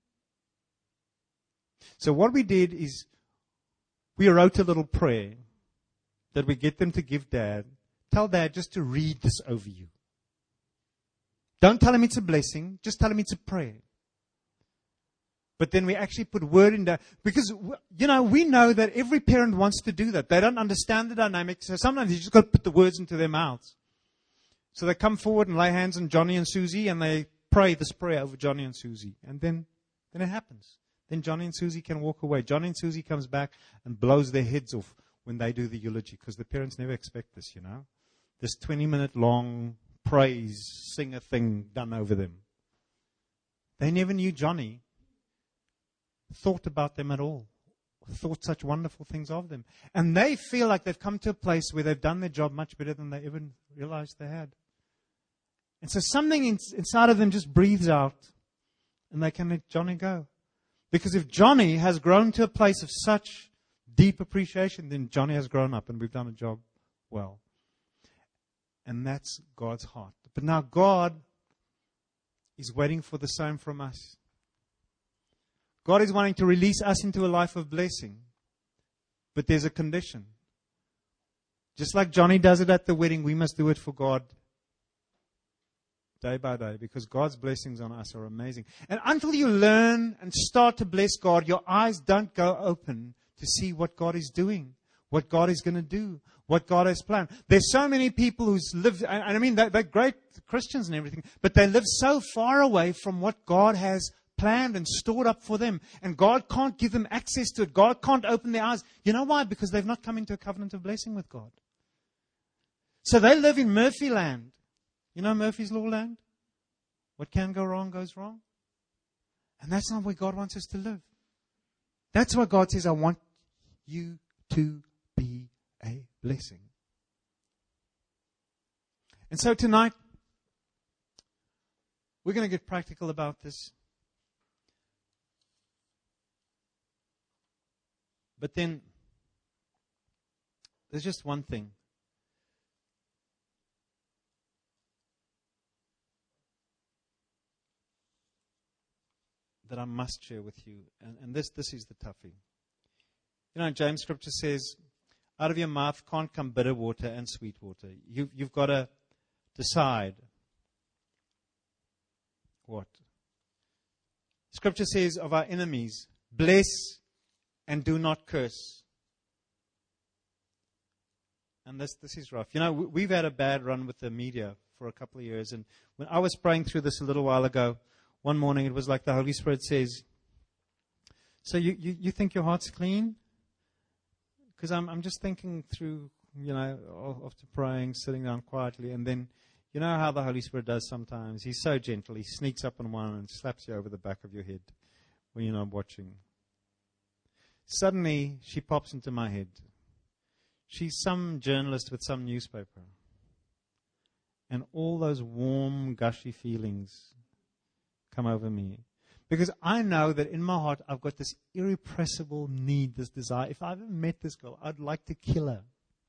So what we did is we wrote a little prayer that we get them to give Dad. Tell Dad just to read this over you. Don't tell him it's a blessing. Just tell him it's a prayer. But then we actually put word in there. Because, you know, we know that every parent wants to do that. They don't understand the dynamics. So sometimes you just got to put the words into their mouths. So they come forward and lay hands on Johnny and Susie, and they pray this prayer over Johnny and Susie. And then, then it happens. Then Johnny and Susie can walk away. Johnny and Susie comes back and blows their heads off when they do the eulogy. Because the parents never expect this, you know. This twenty-minute long praise, singer thing done over them. They never knew Johnny thought about them at all, thought such wonderful things of them. And they feel like they've come to a place where they've done their job much better than they even realized they had. And so something in, inside of them just breathes out, and they can let Johnny go. Because if Johnny has grown to a place of such deep appreciation, then Johnny has grown up, and we've done a job well. And that's God's heart. But now God is waiting for the same from us. God is wanting to release us into a life of blessing. But there's a condition. Just like Johnny does it at the wedding, we must do it for God day by day, because God's blessings on us are amazing. And until you learn and start to bless God, your eyes don't go open to see what God is doing, what God is going to do, what God has planned. There's so many people who live, and I mean, they're, they're great Christians and everything, but they live so far away from what God has planned and stored up for them. And God can't give them access to it. God can't open their eyes. You know why? Because they've not come into a covenant of blessing with God. So they live in Murphy land. You know Murphy's Law land? What can go wrong goes wrong. And that's not where God wants us to live. That's why God says, I want you to be a blessing. And so tonight, we're going to get practical about this. But then, there's just one thing. That I must share with you. And, and this, this is the toughie. You know, James scripture says, out of your mouth can't come bitter water and sweet water. You, you've got to decide what. Scripture says of our enemies, bless and do not curse. And this, this is rough. You know, we, we've had a bad run with the media for a couple of years. And when I was praying through this a little while ago, one morning it was like the Holy Spirit says, so you, you, you think your heart's clean? Because I'm, I'm just thinking through, you know, after praying, sitting down quietly, and then, you know how the Holy Spirit does sometimes. He's so gentle. He sneaks up on one and slaps you over the back of your head when you're not watching. Suddenly, she pops into my head. She's some journalist with some newspaper. And all those warm, gushy feelings come over me. Because I know that in my heart, I've got this irrepressible need, this desire. If I ever met this girl, I'd like to kill her.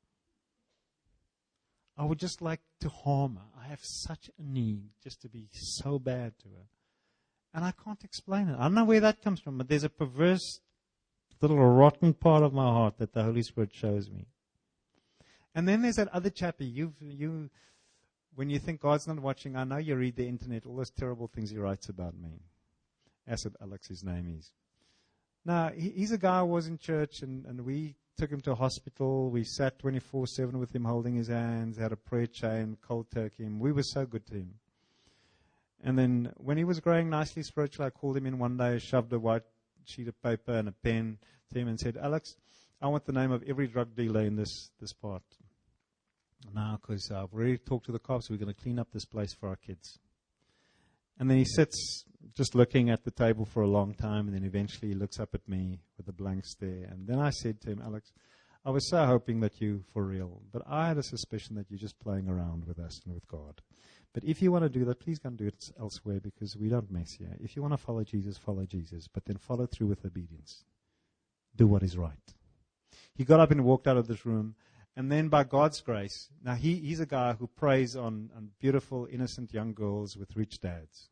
I would just like to harm her. I have such a need just to be so bad to her. And I can't explain it. I don't know where that comes from, but there's a perverse little rotten part of my heart that the Holy Spirit shows me. And then there's that other chappie. You've, you, when you think God's not watching, I know you read the internet, all those terrible things he writes about me. Asad Alex, his name is. Now, he, he's a guy who was in church, and, and we took him to a hospital. We sat twenty-four seven with him, holding his hands, had a prayer chain, cold turkey him. We were so good to him. And then when he was growing nicely spiritually, I called him in one day, shoved a white sheet of paper and a pen to him and said, Alex, I want the name of every drug dealer in this, this part. Now, because I've already talked to the cops, we're going to clean up this place for our kids. And then he sits just looking at the table for a long time, and then eventually he looks up at me with a blank stare. And then I said to him, Alex, I was so hoping that you for real, but I had a suspicion that you're just playing around with us and with God. But if you want to do that, please go and do it elsewhere, because we don't mess here. If you want to follow Jesus, follow Jesus, but then follow through with obedience. Do what is right. He got up and walked out of this room. And then by God's grace, now he, he's a guy who preys on, on beautiful, innocent young girls with rich dads.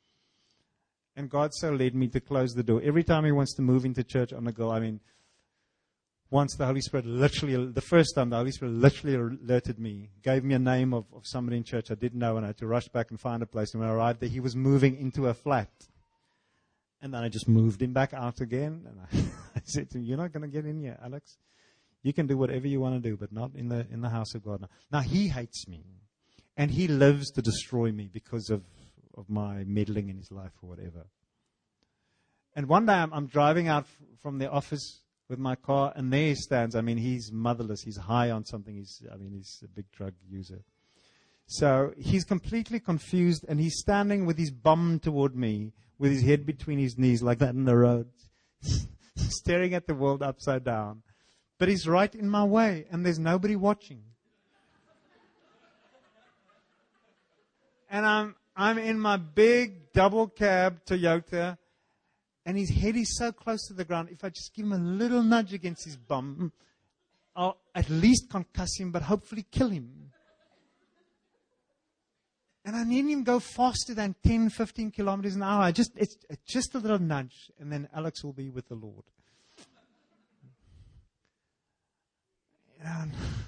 And God so led me to close the door. Every time he wants to move into church on a girl, I mean, once the Holy Spirit literally, the first time the Holy Spirit literally alerted me, gave me a name of, of somebody in church I didn't know, and I had to rush back and find a place. And when I arrived there, he was moving into a flat. And then I just moved him back out again. And I, I said to him, you're not going to get in here, Alex. You can do whatever you want to do, but not in the in the house of God. Now, now he hates me, and he lives to destroy me because of, of my meddling in his life or whatever. And one day I'm, I'm driving out f- from the office with my car, and there he stands. I mean, he's motherless. He's high on something. He's I mean, he's a big drug user. So he's completely confused, and he's standing with his bum toward me, with his head between his knees like that in the road, staring at the world upside down. But he's right in my way, and there's nobody watching. And I'm I'm in my big double cab Toyota, and his head is so close to the ground. If I just give him a little nudge against his bum, I'll at least concuss him, but hopefully kill him. And I need him to go faster than ten, fifteen kilometers an hour. I just it's, it's just a little nudge, and then Alex will be with the Lord. And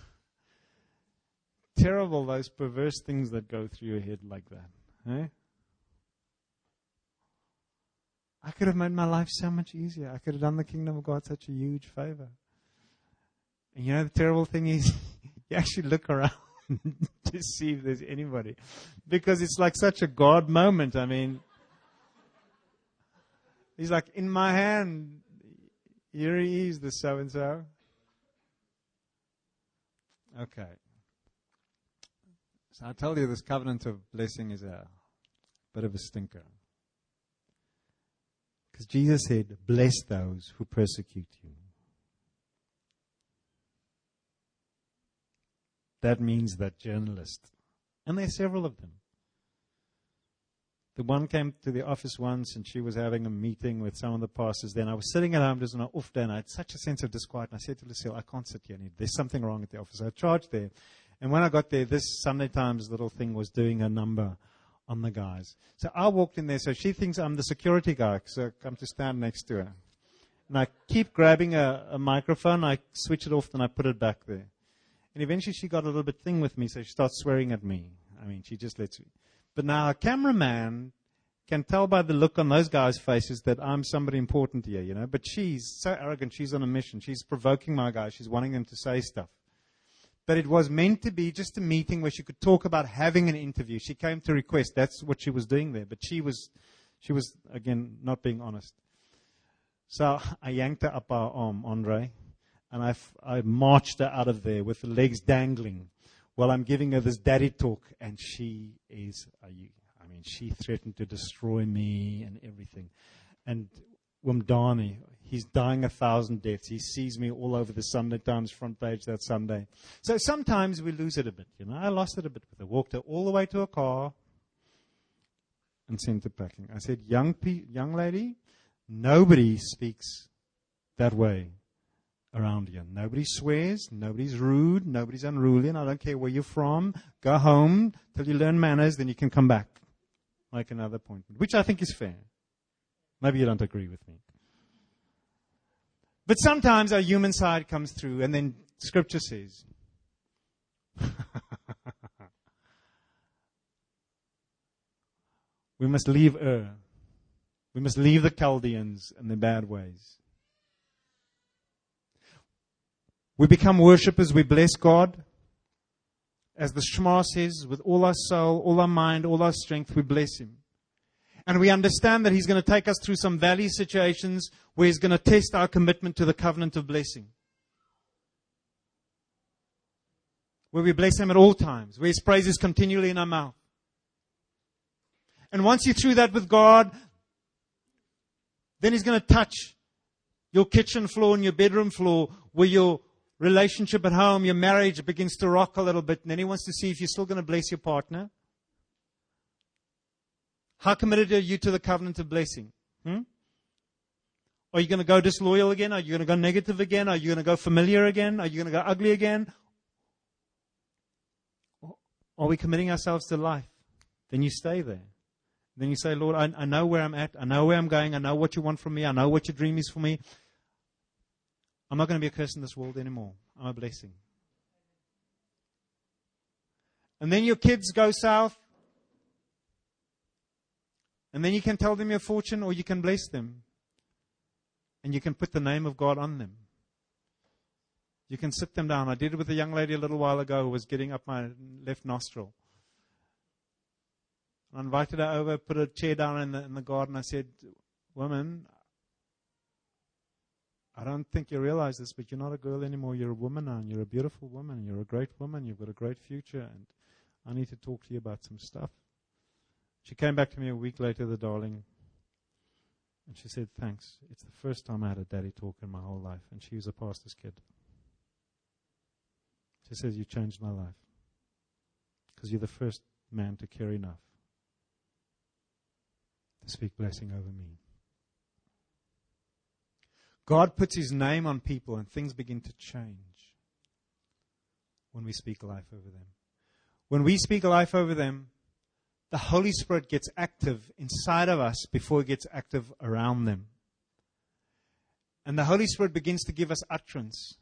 terrible, those perverse things that go through your head like that. Eh? I could have made my life so much easier. I could have done the kingdom of God such a huge favor. And you know, the terrible thing is, you actually look around to see if there's anybody. Because it's like such a God moment. I mean, he's like, in my hand, here he is, the so-and-so. Okay. So I told you this covenant of blessing is a bit of a stinker. Because Jesus said, bless those who persecute you. That means that journalist. And there are several of them. The one came to the office once, and she was having a meeting with some of the pastors there. And I was sitting at home just on an off day, and I had such a sense of disquiet. And I said to Lucille, I can't sit here. There's something wrong at the office. I charged there. And when I got there, this Sunday Times little thing was doing a number on the guys. So I walked in there. So she thinks I'm the security guy, so I come to stand next to her. And I keep grabbing a, a microphone. I switch it off, and I put it back there. And eventually she got a little bit thing with me, so she starts swearing at me. I mean, she just lets me. But now a cameraman can tell by the look on those guys' faces that I'm somebody important here, you know. But she's so arrogant. She's on a mission. She's provoking my guys. She's wanting them to say stuff. But it was meant to be just a meeting where she could talk about having an interview. She came to request. That's what she was doing there. But she was, she was again, not being honest. So I yanked her up our arm, Andre, and I, I marched her out of there with the legs dangling while I'm giving her this daddy talk. And she is, I mean, she threatened to destroy me and everything. And Wimdani, he's dying a thousand deaths. He sees me all over the Sunday Times front page that Sunday. So sometimes we lose it a bit. You know, I lost it a bit with her. Walked her all the way to a car and sent her packing. I said, young pe- young lady, nobody speaks that way around here. Nobody swears. Nobody's rude. Nobody's unruly. And I don't care where you're from. Go home till you learn manners. Then you can come back. Make another appointment. Which I think is fair. Maybe you don't agree with me. But sometimes our human side comes through, and then Scripture says, we must leave Ur. We must leave the Chaldeans and their bad ways. We become worshippers. We bless God. As the Shema says, with all our soul, all our mind, all our strength, we bless Him. And we understand that He's going to take us through some valley situations where He's going to test our commitment to the covenant of blessing. Where we bless Him at all times. Where His praise is continually in our mouth. And once you're through that with God, then He's going to touch your kitchen floor and your bedroom floor, where your relationship at home, your marriage begins to rock a little bit. And then He wants to see if you're still going to bless your partner. How committed are you to the covenant of blessing? Hmm? Are you going to go disloyal again? Are you going to go negative again? Are you going to go familiar again? Are you going to go ugly again? Are we committing ourselves to life? Then you stay there. Then you say, Lord, I, I know where I'm at. I know where I'm going. I know what you want from me. I know what your dream is for me. I'm not going to be a curse in this world anymore. I'm a blessing. And then your kids go south. And then you can tell them your fortune, or you can bless them. And you can put the name of God on them. You can sit them down. I did it with a young lady a little while ago who was getting up my left nostril. I invited her over, put a chair down in the, in the garden. I said, woman, I don't think you realize this, but you're not a girl anymore. You're a woman now, and you're a beautiful woman. You're a great woman. You've got a great future. And I need to talk to you about some stuff. She came back to me a week later, the darling, and she said, thanks. It's the first time I had a daddy talk in my whole life. And she was a pastor's kid. She says, you changed my life. Because you're the first man to care enough to speak blessing over me. God puts His name on people, and things begin to change when we speak life over them. When we speak life over them, the Holy Spirit gets active inside of us before it gets active around them. And the Holy Spirit begins to give us utterance.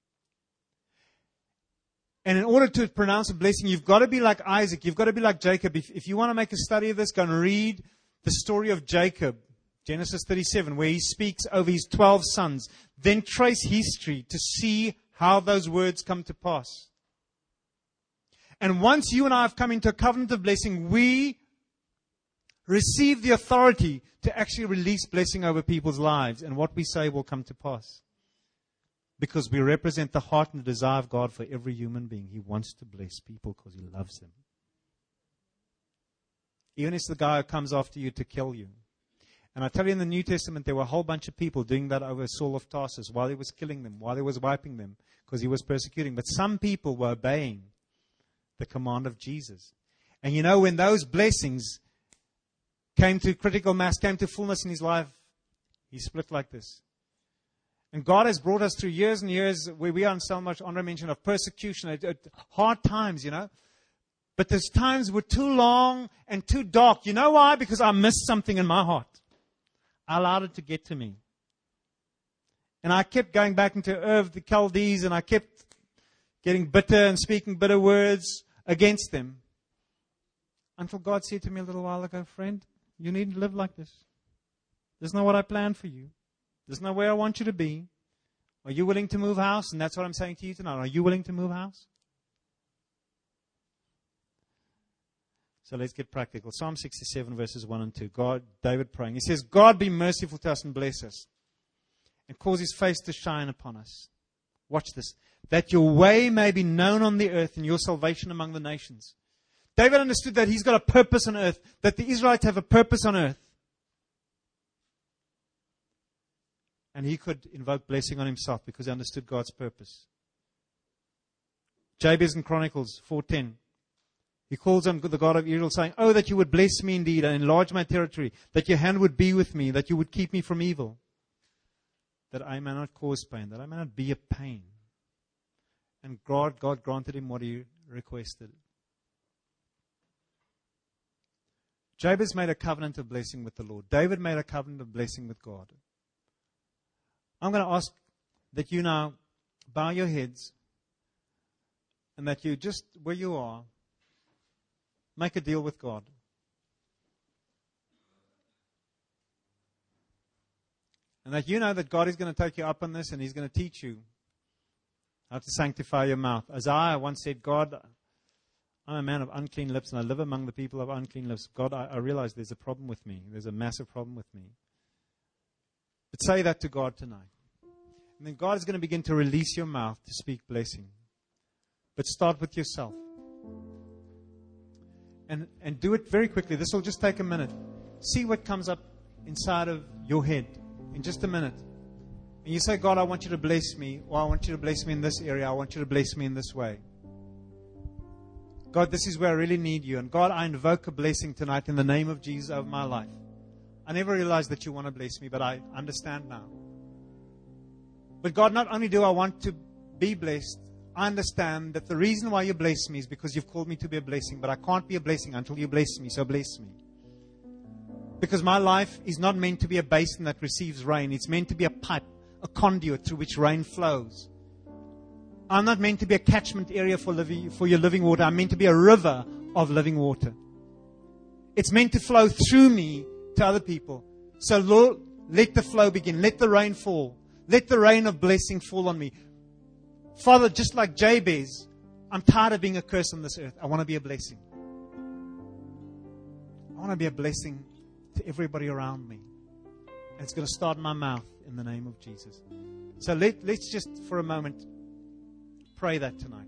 And in order to pronounce a blessing, you've got to be like Isaac. You've got to be like Jacob. If, if you want to make a study of this, go and read the story of Jacob, Genesis thirty-seven, where he speaks over his twelve sons. Then trace history to see how those words come to pass. And once you and I have come into a covenant of blessing, we receive the authority to actually release blessing over people's lives. And what we say will come to pass. Because we represent the heart and the desire of God for every human being. He wants to bless people because He loves them. Even if it's the guy who comes after you to kill you. And I tell you, in the New Testament, there were a whole bunch of people doing that over Saul of Tarsus while he was killing them, while he was wiping them, because he was persecuting. But some people were obeying the command of Jesus. And you know, when those blessings came to critical mass, came to fullness in his life, he split like this. And God has brought us through years and years where we are in so much, Andre mentioned, of persecution, at, at hard times, you know. But those times were too long and too dark. You know why? Because I missed something in my heart. I allowed it to get to me. And I kept going back into Ur of the Chaldees, and I kept getting bitter and speaking bitter words against them. Until God said to me a little while ago, friend, you needn't live like this. This is not what I planned for you. This is not where I want you to be. Are you willing to move house? And that's what I'm saying to you tonight. Are you willing to move house? So let's get practical. Psalm sixty-seven, verses one and two. God, David praying. He says, God be merciful to us and bless us, and cause his face to shine upon us. Watch this. That your way may be known on the earth and your salvation among the nations. David understood that he's got a purpose on earth, that the Israelites have a purpose on earth. And he could invoke blessing on himself because he understood God's purpose. Jabez in Chronicles four ten. He calls on the God of Israel, saying, oh, that you would bless me indeed and enlarge my territory, that your hand would be with me, that you would keep me from evil, that I may not cause pain, that I may not be a pain. And God, God granted him what he requested. Jabez made a covenant of blessing with the Lord. David made a covenant of blessing with God. I'm going to ask that you now bow your heads and that you just, where you are, make a deal with God. And that you know that God is going to take you up on this and he's going to teach you how to sanctify your mouth. Isaiah once said, God, I'm a man of unclean lips and I live among the people of unclean lips. God, I, I realize there's a problem with me. There's a massive problem with me. But say that to God tonight. And then God is going to begin to release your mouth to speak blessing. But start with yourself. And, and do it very quickly. This will just take a minute. See what comes up inside of your head in just a minute. And you say, God, I want you to bless me. Or I want you to bless me in this area. I want you to bless me in this way. God, this is where I really need you. And God, I invoke a blessing tonight in the name of Jesus over my life. I never realized that you want to bless me, but I understand now. But God, not only do I want to be blessed, I understand that the reason why you bless me is because you've called me to be a blessing, but I can't be a blessing until you bless me, so bless me. Because my life is not meant to be a basin that receives rain. It's meant to be a pipe, a conduit through which rain flows. I'm not meant to be a catchment area for, living, for your living water. I'm meant to be a river of living water. It's meant to flow through me to other people. So Lord, let the flow begin. Let the rain fall. Let the rain of blessing fall on me. Father, just like Jabez, I'm tired of being a curse on this earth. I want to be a blessing. I want to be a blessing to everybody around me. And it's going to start in my mouth in the name of Jesus. So let, let's just for a moment pray that tonight.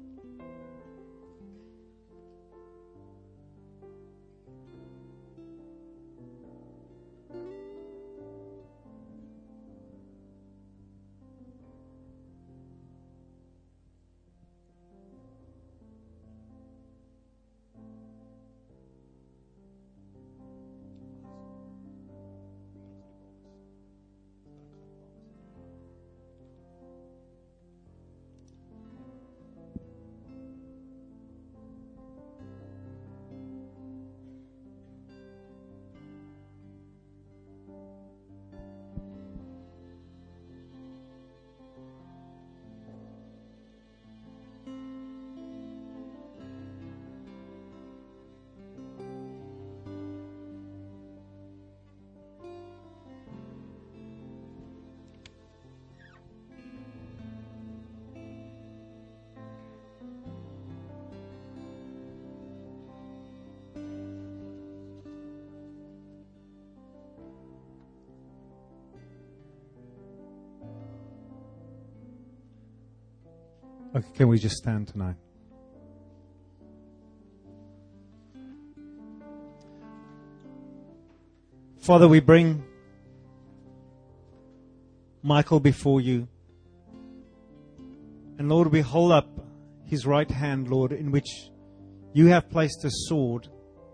Okay, can we just stand tonight? Father, we bring Michael before you. And Lord, we hold up his right hand, Lord, in which you have placed a sword.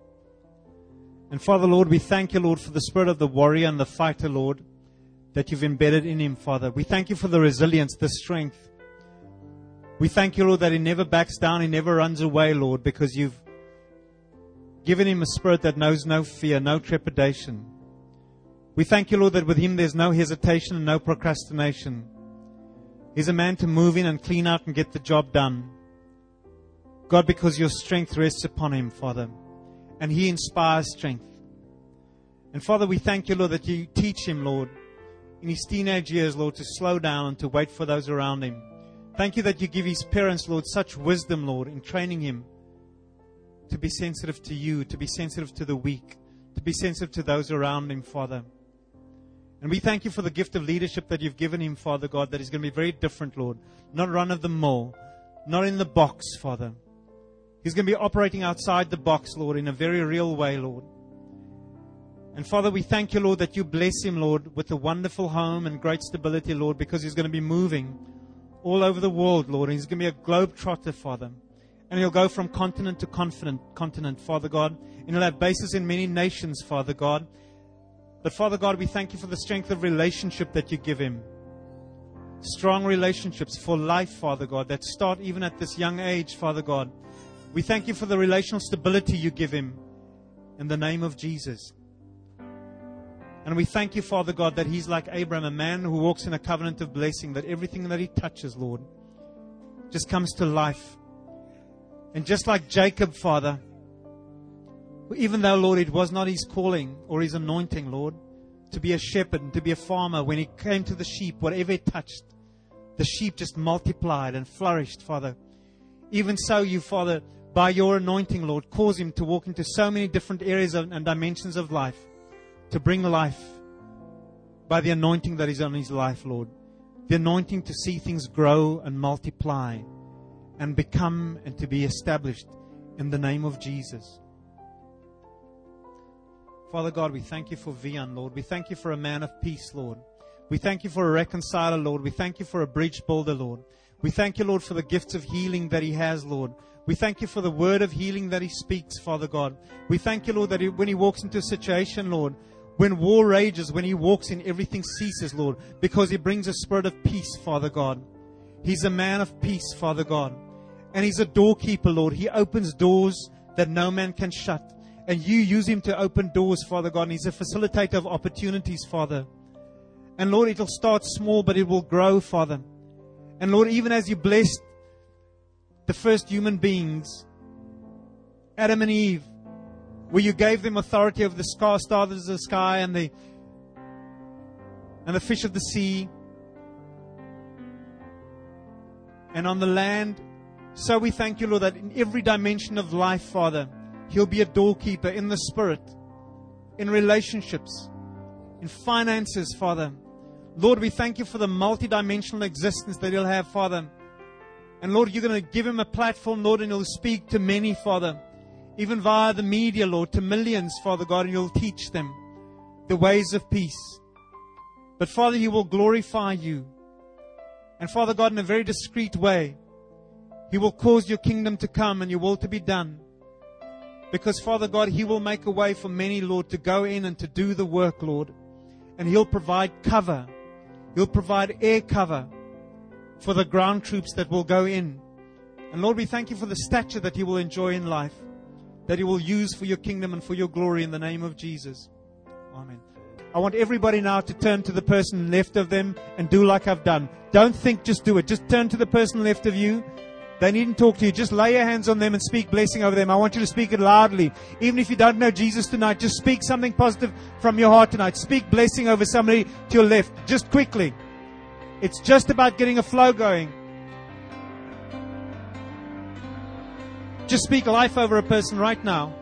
And Father, Lord, we thank you, Lord, for the spirit of the warrior and the fighter, Lord, that you've embedded in him, Father. We thank you for the resilience, the strength. We thank you, Lord, that he never backs down, he never runs away, Lord, because you've given him a spirit that knows no fear, no trepidation. We thank you, Lord, that with him there's no hesitation and no procrastination. He's a man to move in and clean out and get the job done. God, because your strength rests upon him, Father, and he inspires strength. And Father, we thank you, Lord, that you teach him, Lord, in his teenage years, Lord, to slow down and to wait for those around him. Thank you that you give his parents, Lord, such wisdom, Lord, in training him to be sensitive to you, to be sensitive to the weak, to be sensitive to those around him, Father. And we thank you for the gift of leadership that you've given him, Father God, that is going to be very different, Lord. Not run of the mill, not in the box, Father. He's going to be operating outside the box, Lord, in a very real way, Lord. And Father, we thank you, Lord, that you bless him, Lord, with a wonderful home and great stability, Lord, because he's going to be moving all over the world, Lord. And he's going to be a globe-trotter, Father. And he'll go from continent to continent, continent, Father God. And he'll have bases in many nations, Father God. But Father God, we thank you for the strength of relationship that you give him. Strong relationships for life, Father God, that start even at this young age, Father God. We thank you for the relational stability you give him in the name of Jesus. And we thank you, Father God, that he's like Abraham, a man who walks in a covenant of blessing, that everything that he touches, Lord, just comes to life. And just like Jacob, Father, even though, Lord, it was not his calling or his anointing, Lord, to be a shepherd and to be a farmer, when he came to the sheep, whatever he touched, the sheep just multiplied and flourished, Father. Even so, you, Father, by your anointing, Lord, cause him to walk into so many different areas of, and dimensions of life, to bring life by the anointing that is on his life, Lord. The anointing to see things grow and multiply and become and to be established in the name of Jesus. Father God, we thank you for Vian, Lord. We thank you for a man of peace, Lord. We thank you for a reconciler, Lord. We thank you for a bridge builder, Lord. We thank you, Lord, for the gifts of healing that he has, Lord. We thank you for the word of healing that he speaks, Father God. We thank you, Lord, that he, when he walks into a situation, Lord, when war rages, when he walks in, everything ceases, Lord, because he brings a spirit of peace, Father God. He's a man of peace, Father God. And he's a doorkeeper, Lord. He opens doors that no man can shut. And you use him to open doors, Father God. And he's a facilitator of opportunities, Father. And Lord, it'll start small, but it will grow, Father. And Lord, even as you blessed the first human beings, Adam and Eve, where you gave them authority over the star, stars of the sky and the and the fish of the sea, and on the land. So we thank you, Lord, that in every dimension of life, Father, he'll be a doorkeeper in the spirit, in relationships, in finances, Father. Lord, we thank you for the multidimensional existence that he'll have, Father. And Lord, you're going to give him a platform, Lord, and he'll speak to many, Father. Even via the media, Lord, to millions, Father God, and you'll teach them the ways of peace. But Father, he will glorify you. And Father God, in a very discreet way, he will cause your kingdom to come and your will to be done. Because Father God, he will make a way for many, Lord, to go in and to do the work, Lord. And he'll provide cover. He'll provide air cover for the ground troops that will go in. And Lord, we thank you for the stature that he will enjoy in life, that he will use for your kingdom and for your glory in the name of Jesus. Amen. I want everybody now to turn to the person left of them and do like I've done. Don't think, just do it. Just turn to the person left of you. They needn't talk to you. Just lay your hands on them and speak blessing over them. I want you to speak it loudly. Even if you don't know Jesus tonight, just speak something positive from your heart tonight. Speak blessing over somebody to your left. Just quickly. It's just about getting a flow going. Just speak life over a person right now.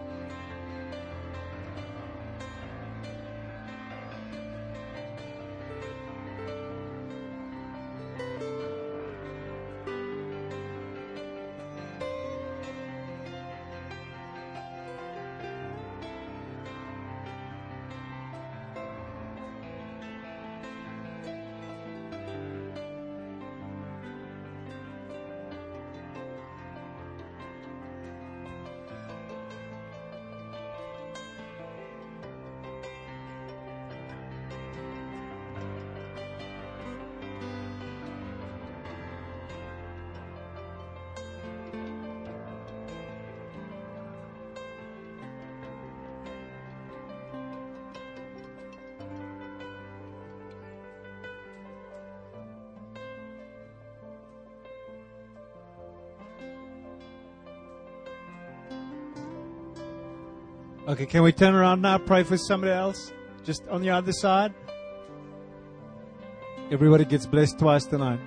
Okay, can we turn around now, pray for somebody else? Just on the other side. Everybody gets blessed twice tonight.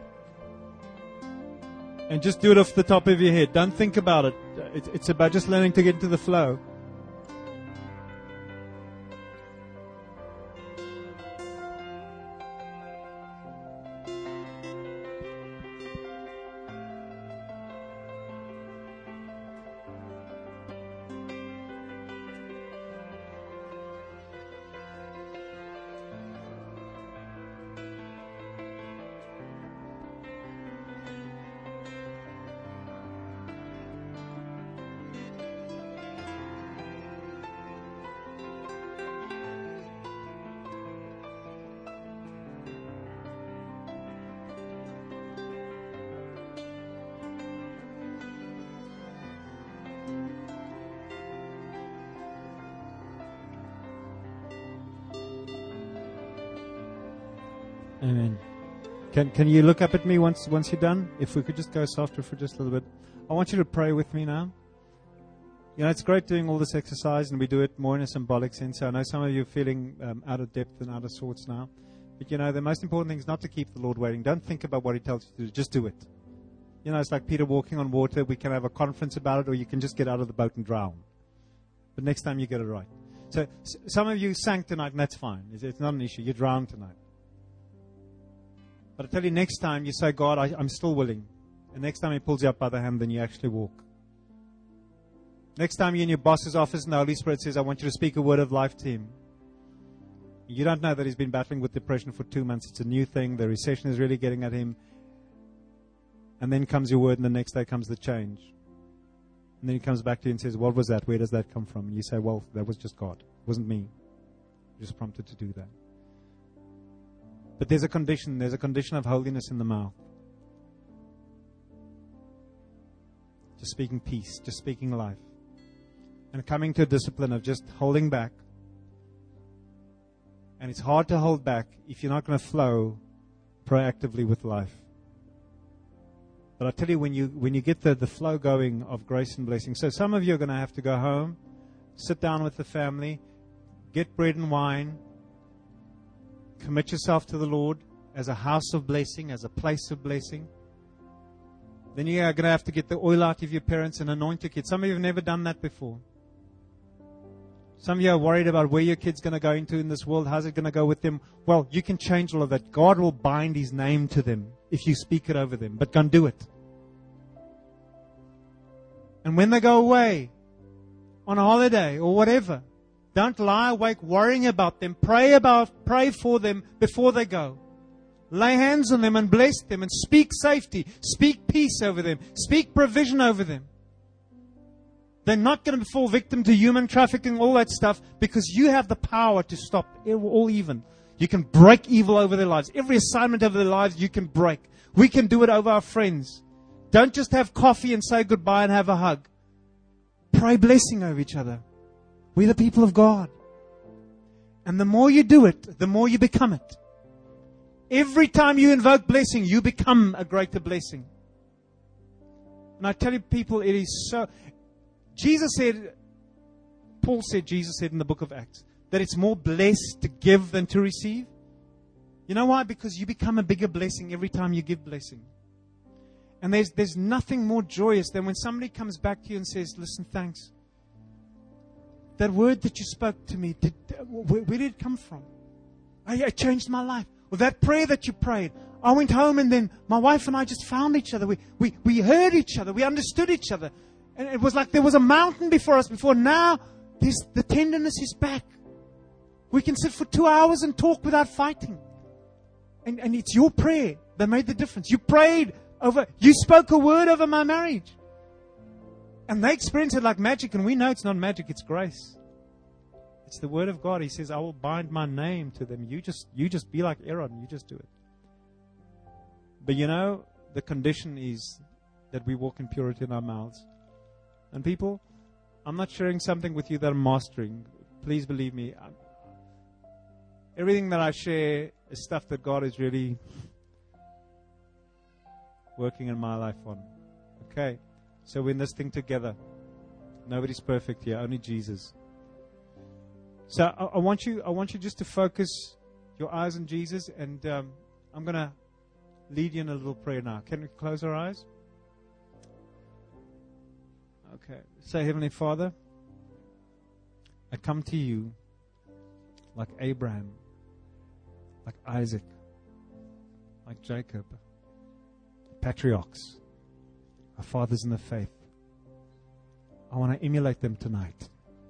And just do it off the top of your head. Don't think about it. It's about just learning to get into the flow. Amen. Can can you look up at me once once you're done? If we could just go softer for just a little bit. I want you to pray with me now. You know, it's great doing all this exercise, and we do it more in a symbolic sense. So I know some of you are feeling um, out of depth and out of sorts now. But, you know, the most important thing is not to keep the Lord waiting. Don't think about what He tells you to do. Just do it. You know, it's like Peter walking on water. We can have a conference about it, or you can just get out of the boat and drown. But next time you get it right. So s- some of you sank tonight, and that's fine. It's, it's not an issue. You drowned tonight. But I tell you, next time you say, God, I, I'm still willing. And next time He pulls you up by the hand, then you actually walk. Next time you're in your boss's office and the Holy Spirit says, I want you to speak a word of life to him. You don't know that he's been battling with depression for two months. It's a new thing. The recession is really getting at him. And then comes your word, and the next day comes the change. And then he comes back to you and says, what was that? Where does that come from? And you say, well, that was just God. It wasn't me. I was just prompted to do that. But there's a condition. There's a condition of holiness in the mouth. Just speaking peace. Just speaking life. And coming to a discipline of just holding back. And it's hard to hold back if you're not going to flow proactively with life. But I tell you, when you when you get the, the flow going of grace and blessing. So some of you are going to have to go home, sit down with the family, get bread and wine, commit yourself to the Lord as a house of blessing, as a place of blessing. Then you're going to have to get the oil out of your parents and anoint your kids. Some of you have never done that before. Some of you are worried about where your kid's going to go into in this world. How's it going to go with them? Well, you can change all of that. God will bind His name to them if you speak it over them. But go and do it. And when they go away on a holiday or whatever, don't lie awake worrying about them. Pray about, pray for them before they go. Lay hands on them and bless them and speak safety. Speak peace over them. Speak provision over them. They're not going to fall victim to human trafficking, all that stuff, because you have the power to stop all evil. You can break evil over their lives. Every assignment over their lives you can break. We can do it over our friends. Don't just have coffee and say goodbye and have a hug. Pray blessing over each other. We're the people of God. And the more you do it, the more you become it. Every time you invoke blessing, you become a greater blessing. And I tell you, people, it is so... Jesus said, Paul said, Jesus said in the book of Acts, that it's more blessed to give than to receive. You know why? Because you become a bigger blessing every time you give blessing. And there's there's nothing more joyous than when somebody comes back to you and says, listen, thanks. That word that you spoke to me, did, where, where did it come from? I, I changed my life. Or that prayer that you prayed. I went home and then my wife and I just found each other. We, we, we heard each other. We understood each other. And it was like there was a mountain before us before. Now, this, the tenderness is back. We can sit for two hours and talk without fighting. And, and it's your prayer that made the difference. You prayed over, you spoke a word over my marriage. And they experience it like magic. And we know it's not magic, it's grace. It's the word of God. He says, I will bind my name to them. You just, you just be like Aaron. You just do it. But you know, the condition is that we walk in purity in our mouths. And people, I'm not sharing something with you that I'm mastering. Please believe me. I'm, everything that I share is stuff that God is really working in my life on. Okay? So we're in this thing together. Nobody's perfect here, only Jesus. So I, I want you, I want you just to focus your eyes on Jesus, and um, I'm going to lead you in a little prayer now. Can we close our eyes? Okay. Say, Heavenly Father, I come to you like Abraham, like Isaac, like Jacob, patriarchs, our fathers in the faith. I want to emulate them tonight.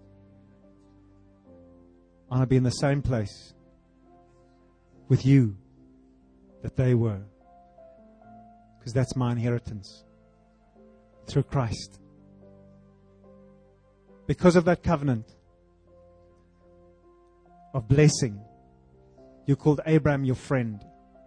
I want to be in the same place with you that they were, because that's my inheritance through Christ. Because of that covenant of blessing, you called Abraham your friend.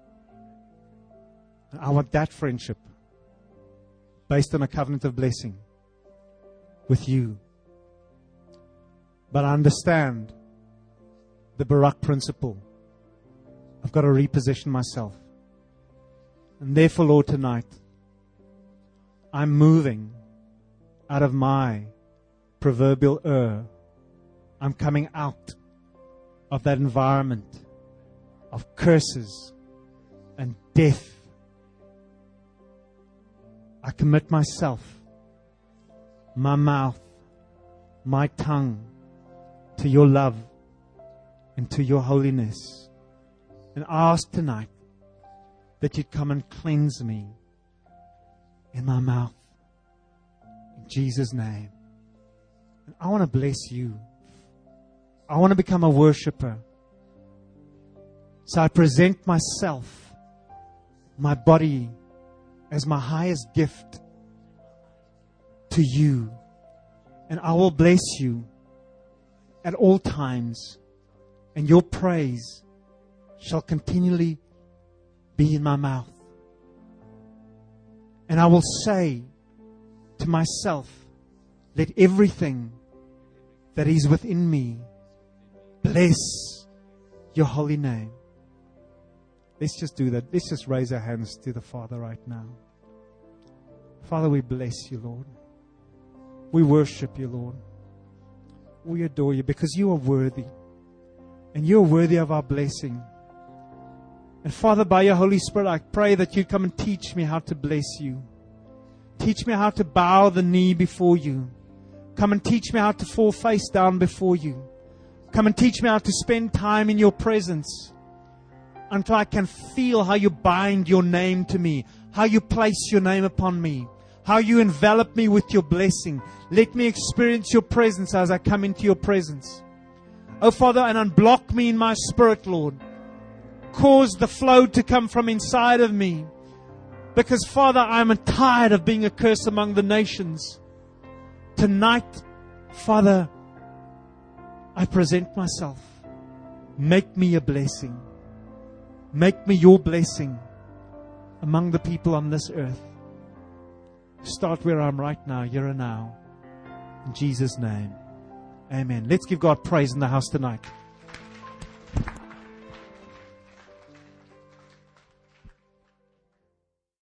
And I want that friendship based on a covenant of blessing with you. But I understand the Barak principle. I've got to reposition myself. And therefore, Lord, tonight, I'm moving out of my proverbial Ur. I'm coming out of that environment of curses and death. I commit myself, my mouth, my tongue to your love and to your holiness. And I ask tonight that you'd come and cleanse me in my mouth. In Jesus' name. And I want to bless you. I want to become a worshiper. So I present myself, my body, as my highest gift to you. And I will bless you at all times. And your praise shall continually be in my mouth. And I will say to myself, let everything that is within me bless your holy name. Let's just do that. Let's just raise our hands to the Father right now. Father, we bless you, Lord. We worship you, Lord. We adore you because you are worthy. And you are worthy of our blessing. And Father, by your Holy Spirit, I pray that you'd come and teach me how to bless you. Teach me how to bow the knee before you. Come and teach me how to fall face down before you. Come and teach me how to spend time in your presence until I can feel how you bind your name to me, how you place your name upon me, how you envelop me with your blessing. Let me experience your presence as I come into your presence. Oh, Father, and unblock me in my spirit, Lord. Cause the flow to come from inside of me. Because, Father, I'm tired of being a curse among the nations. Tonight, Father, I present myself. Make me a blessing. Make me your blessing among the people on this earth. Start where I'm right now, here and now. In Jesus' name, amen. Let's give God praise in the house tonight.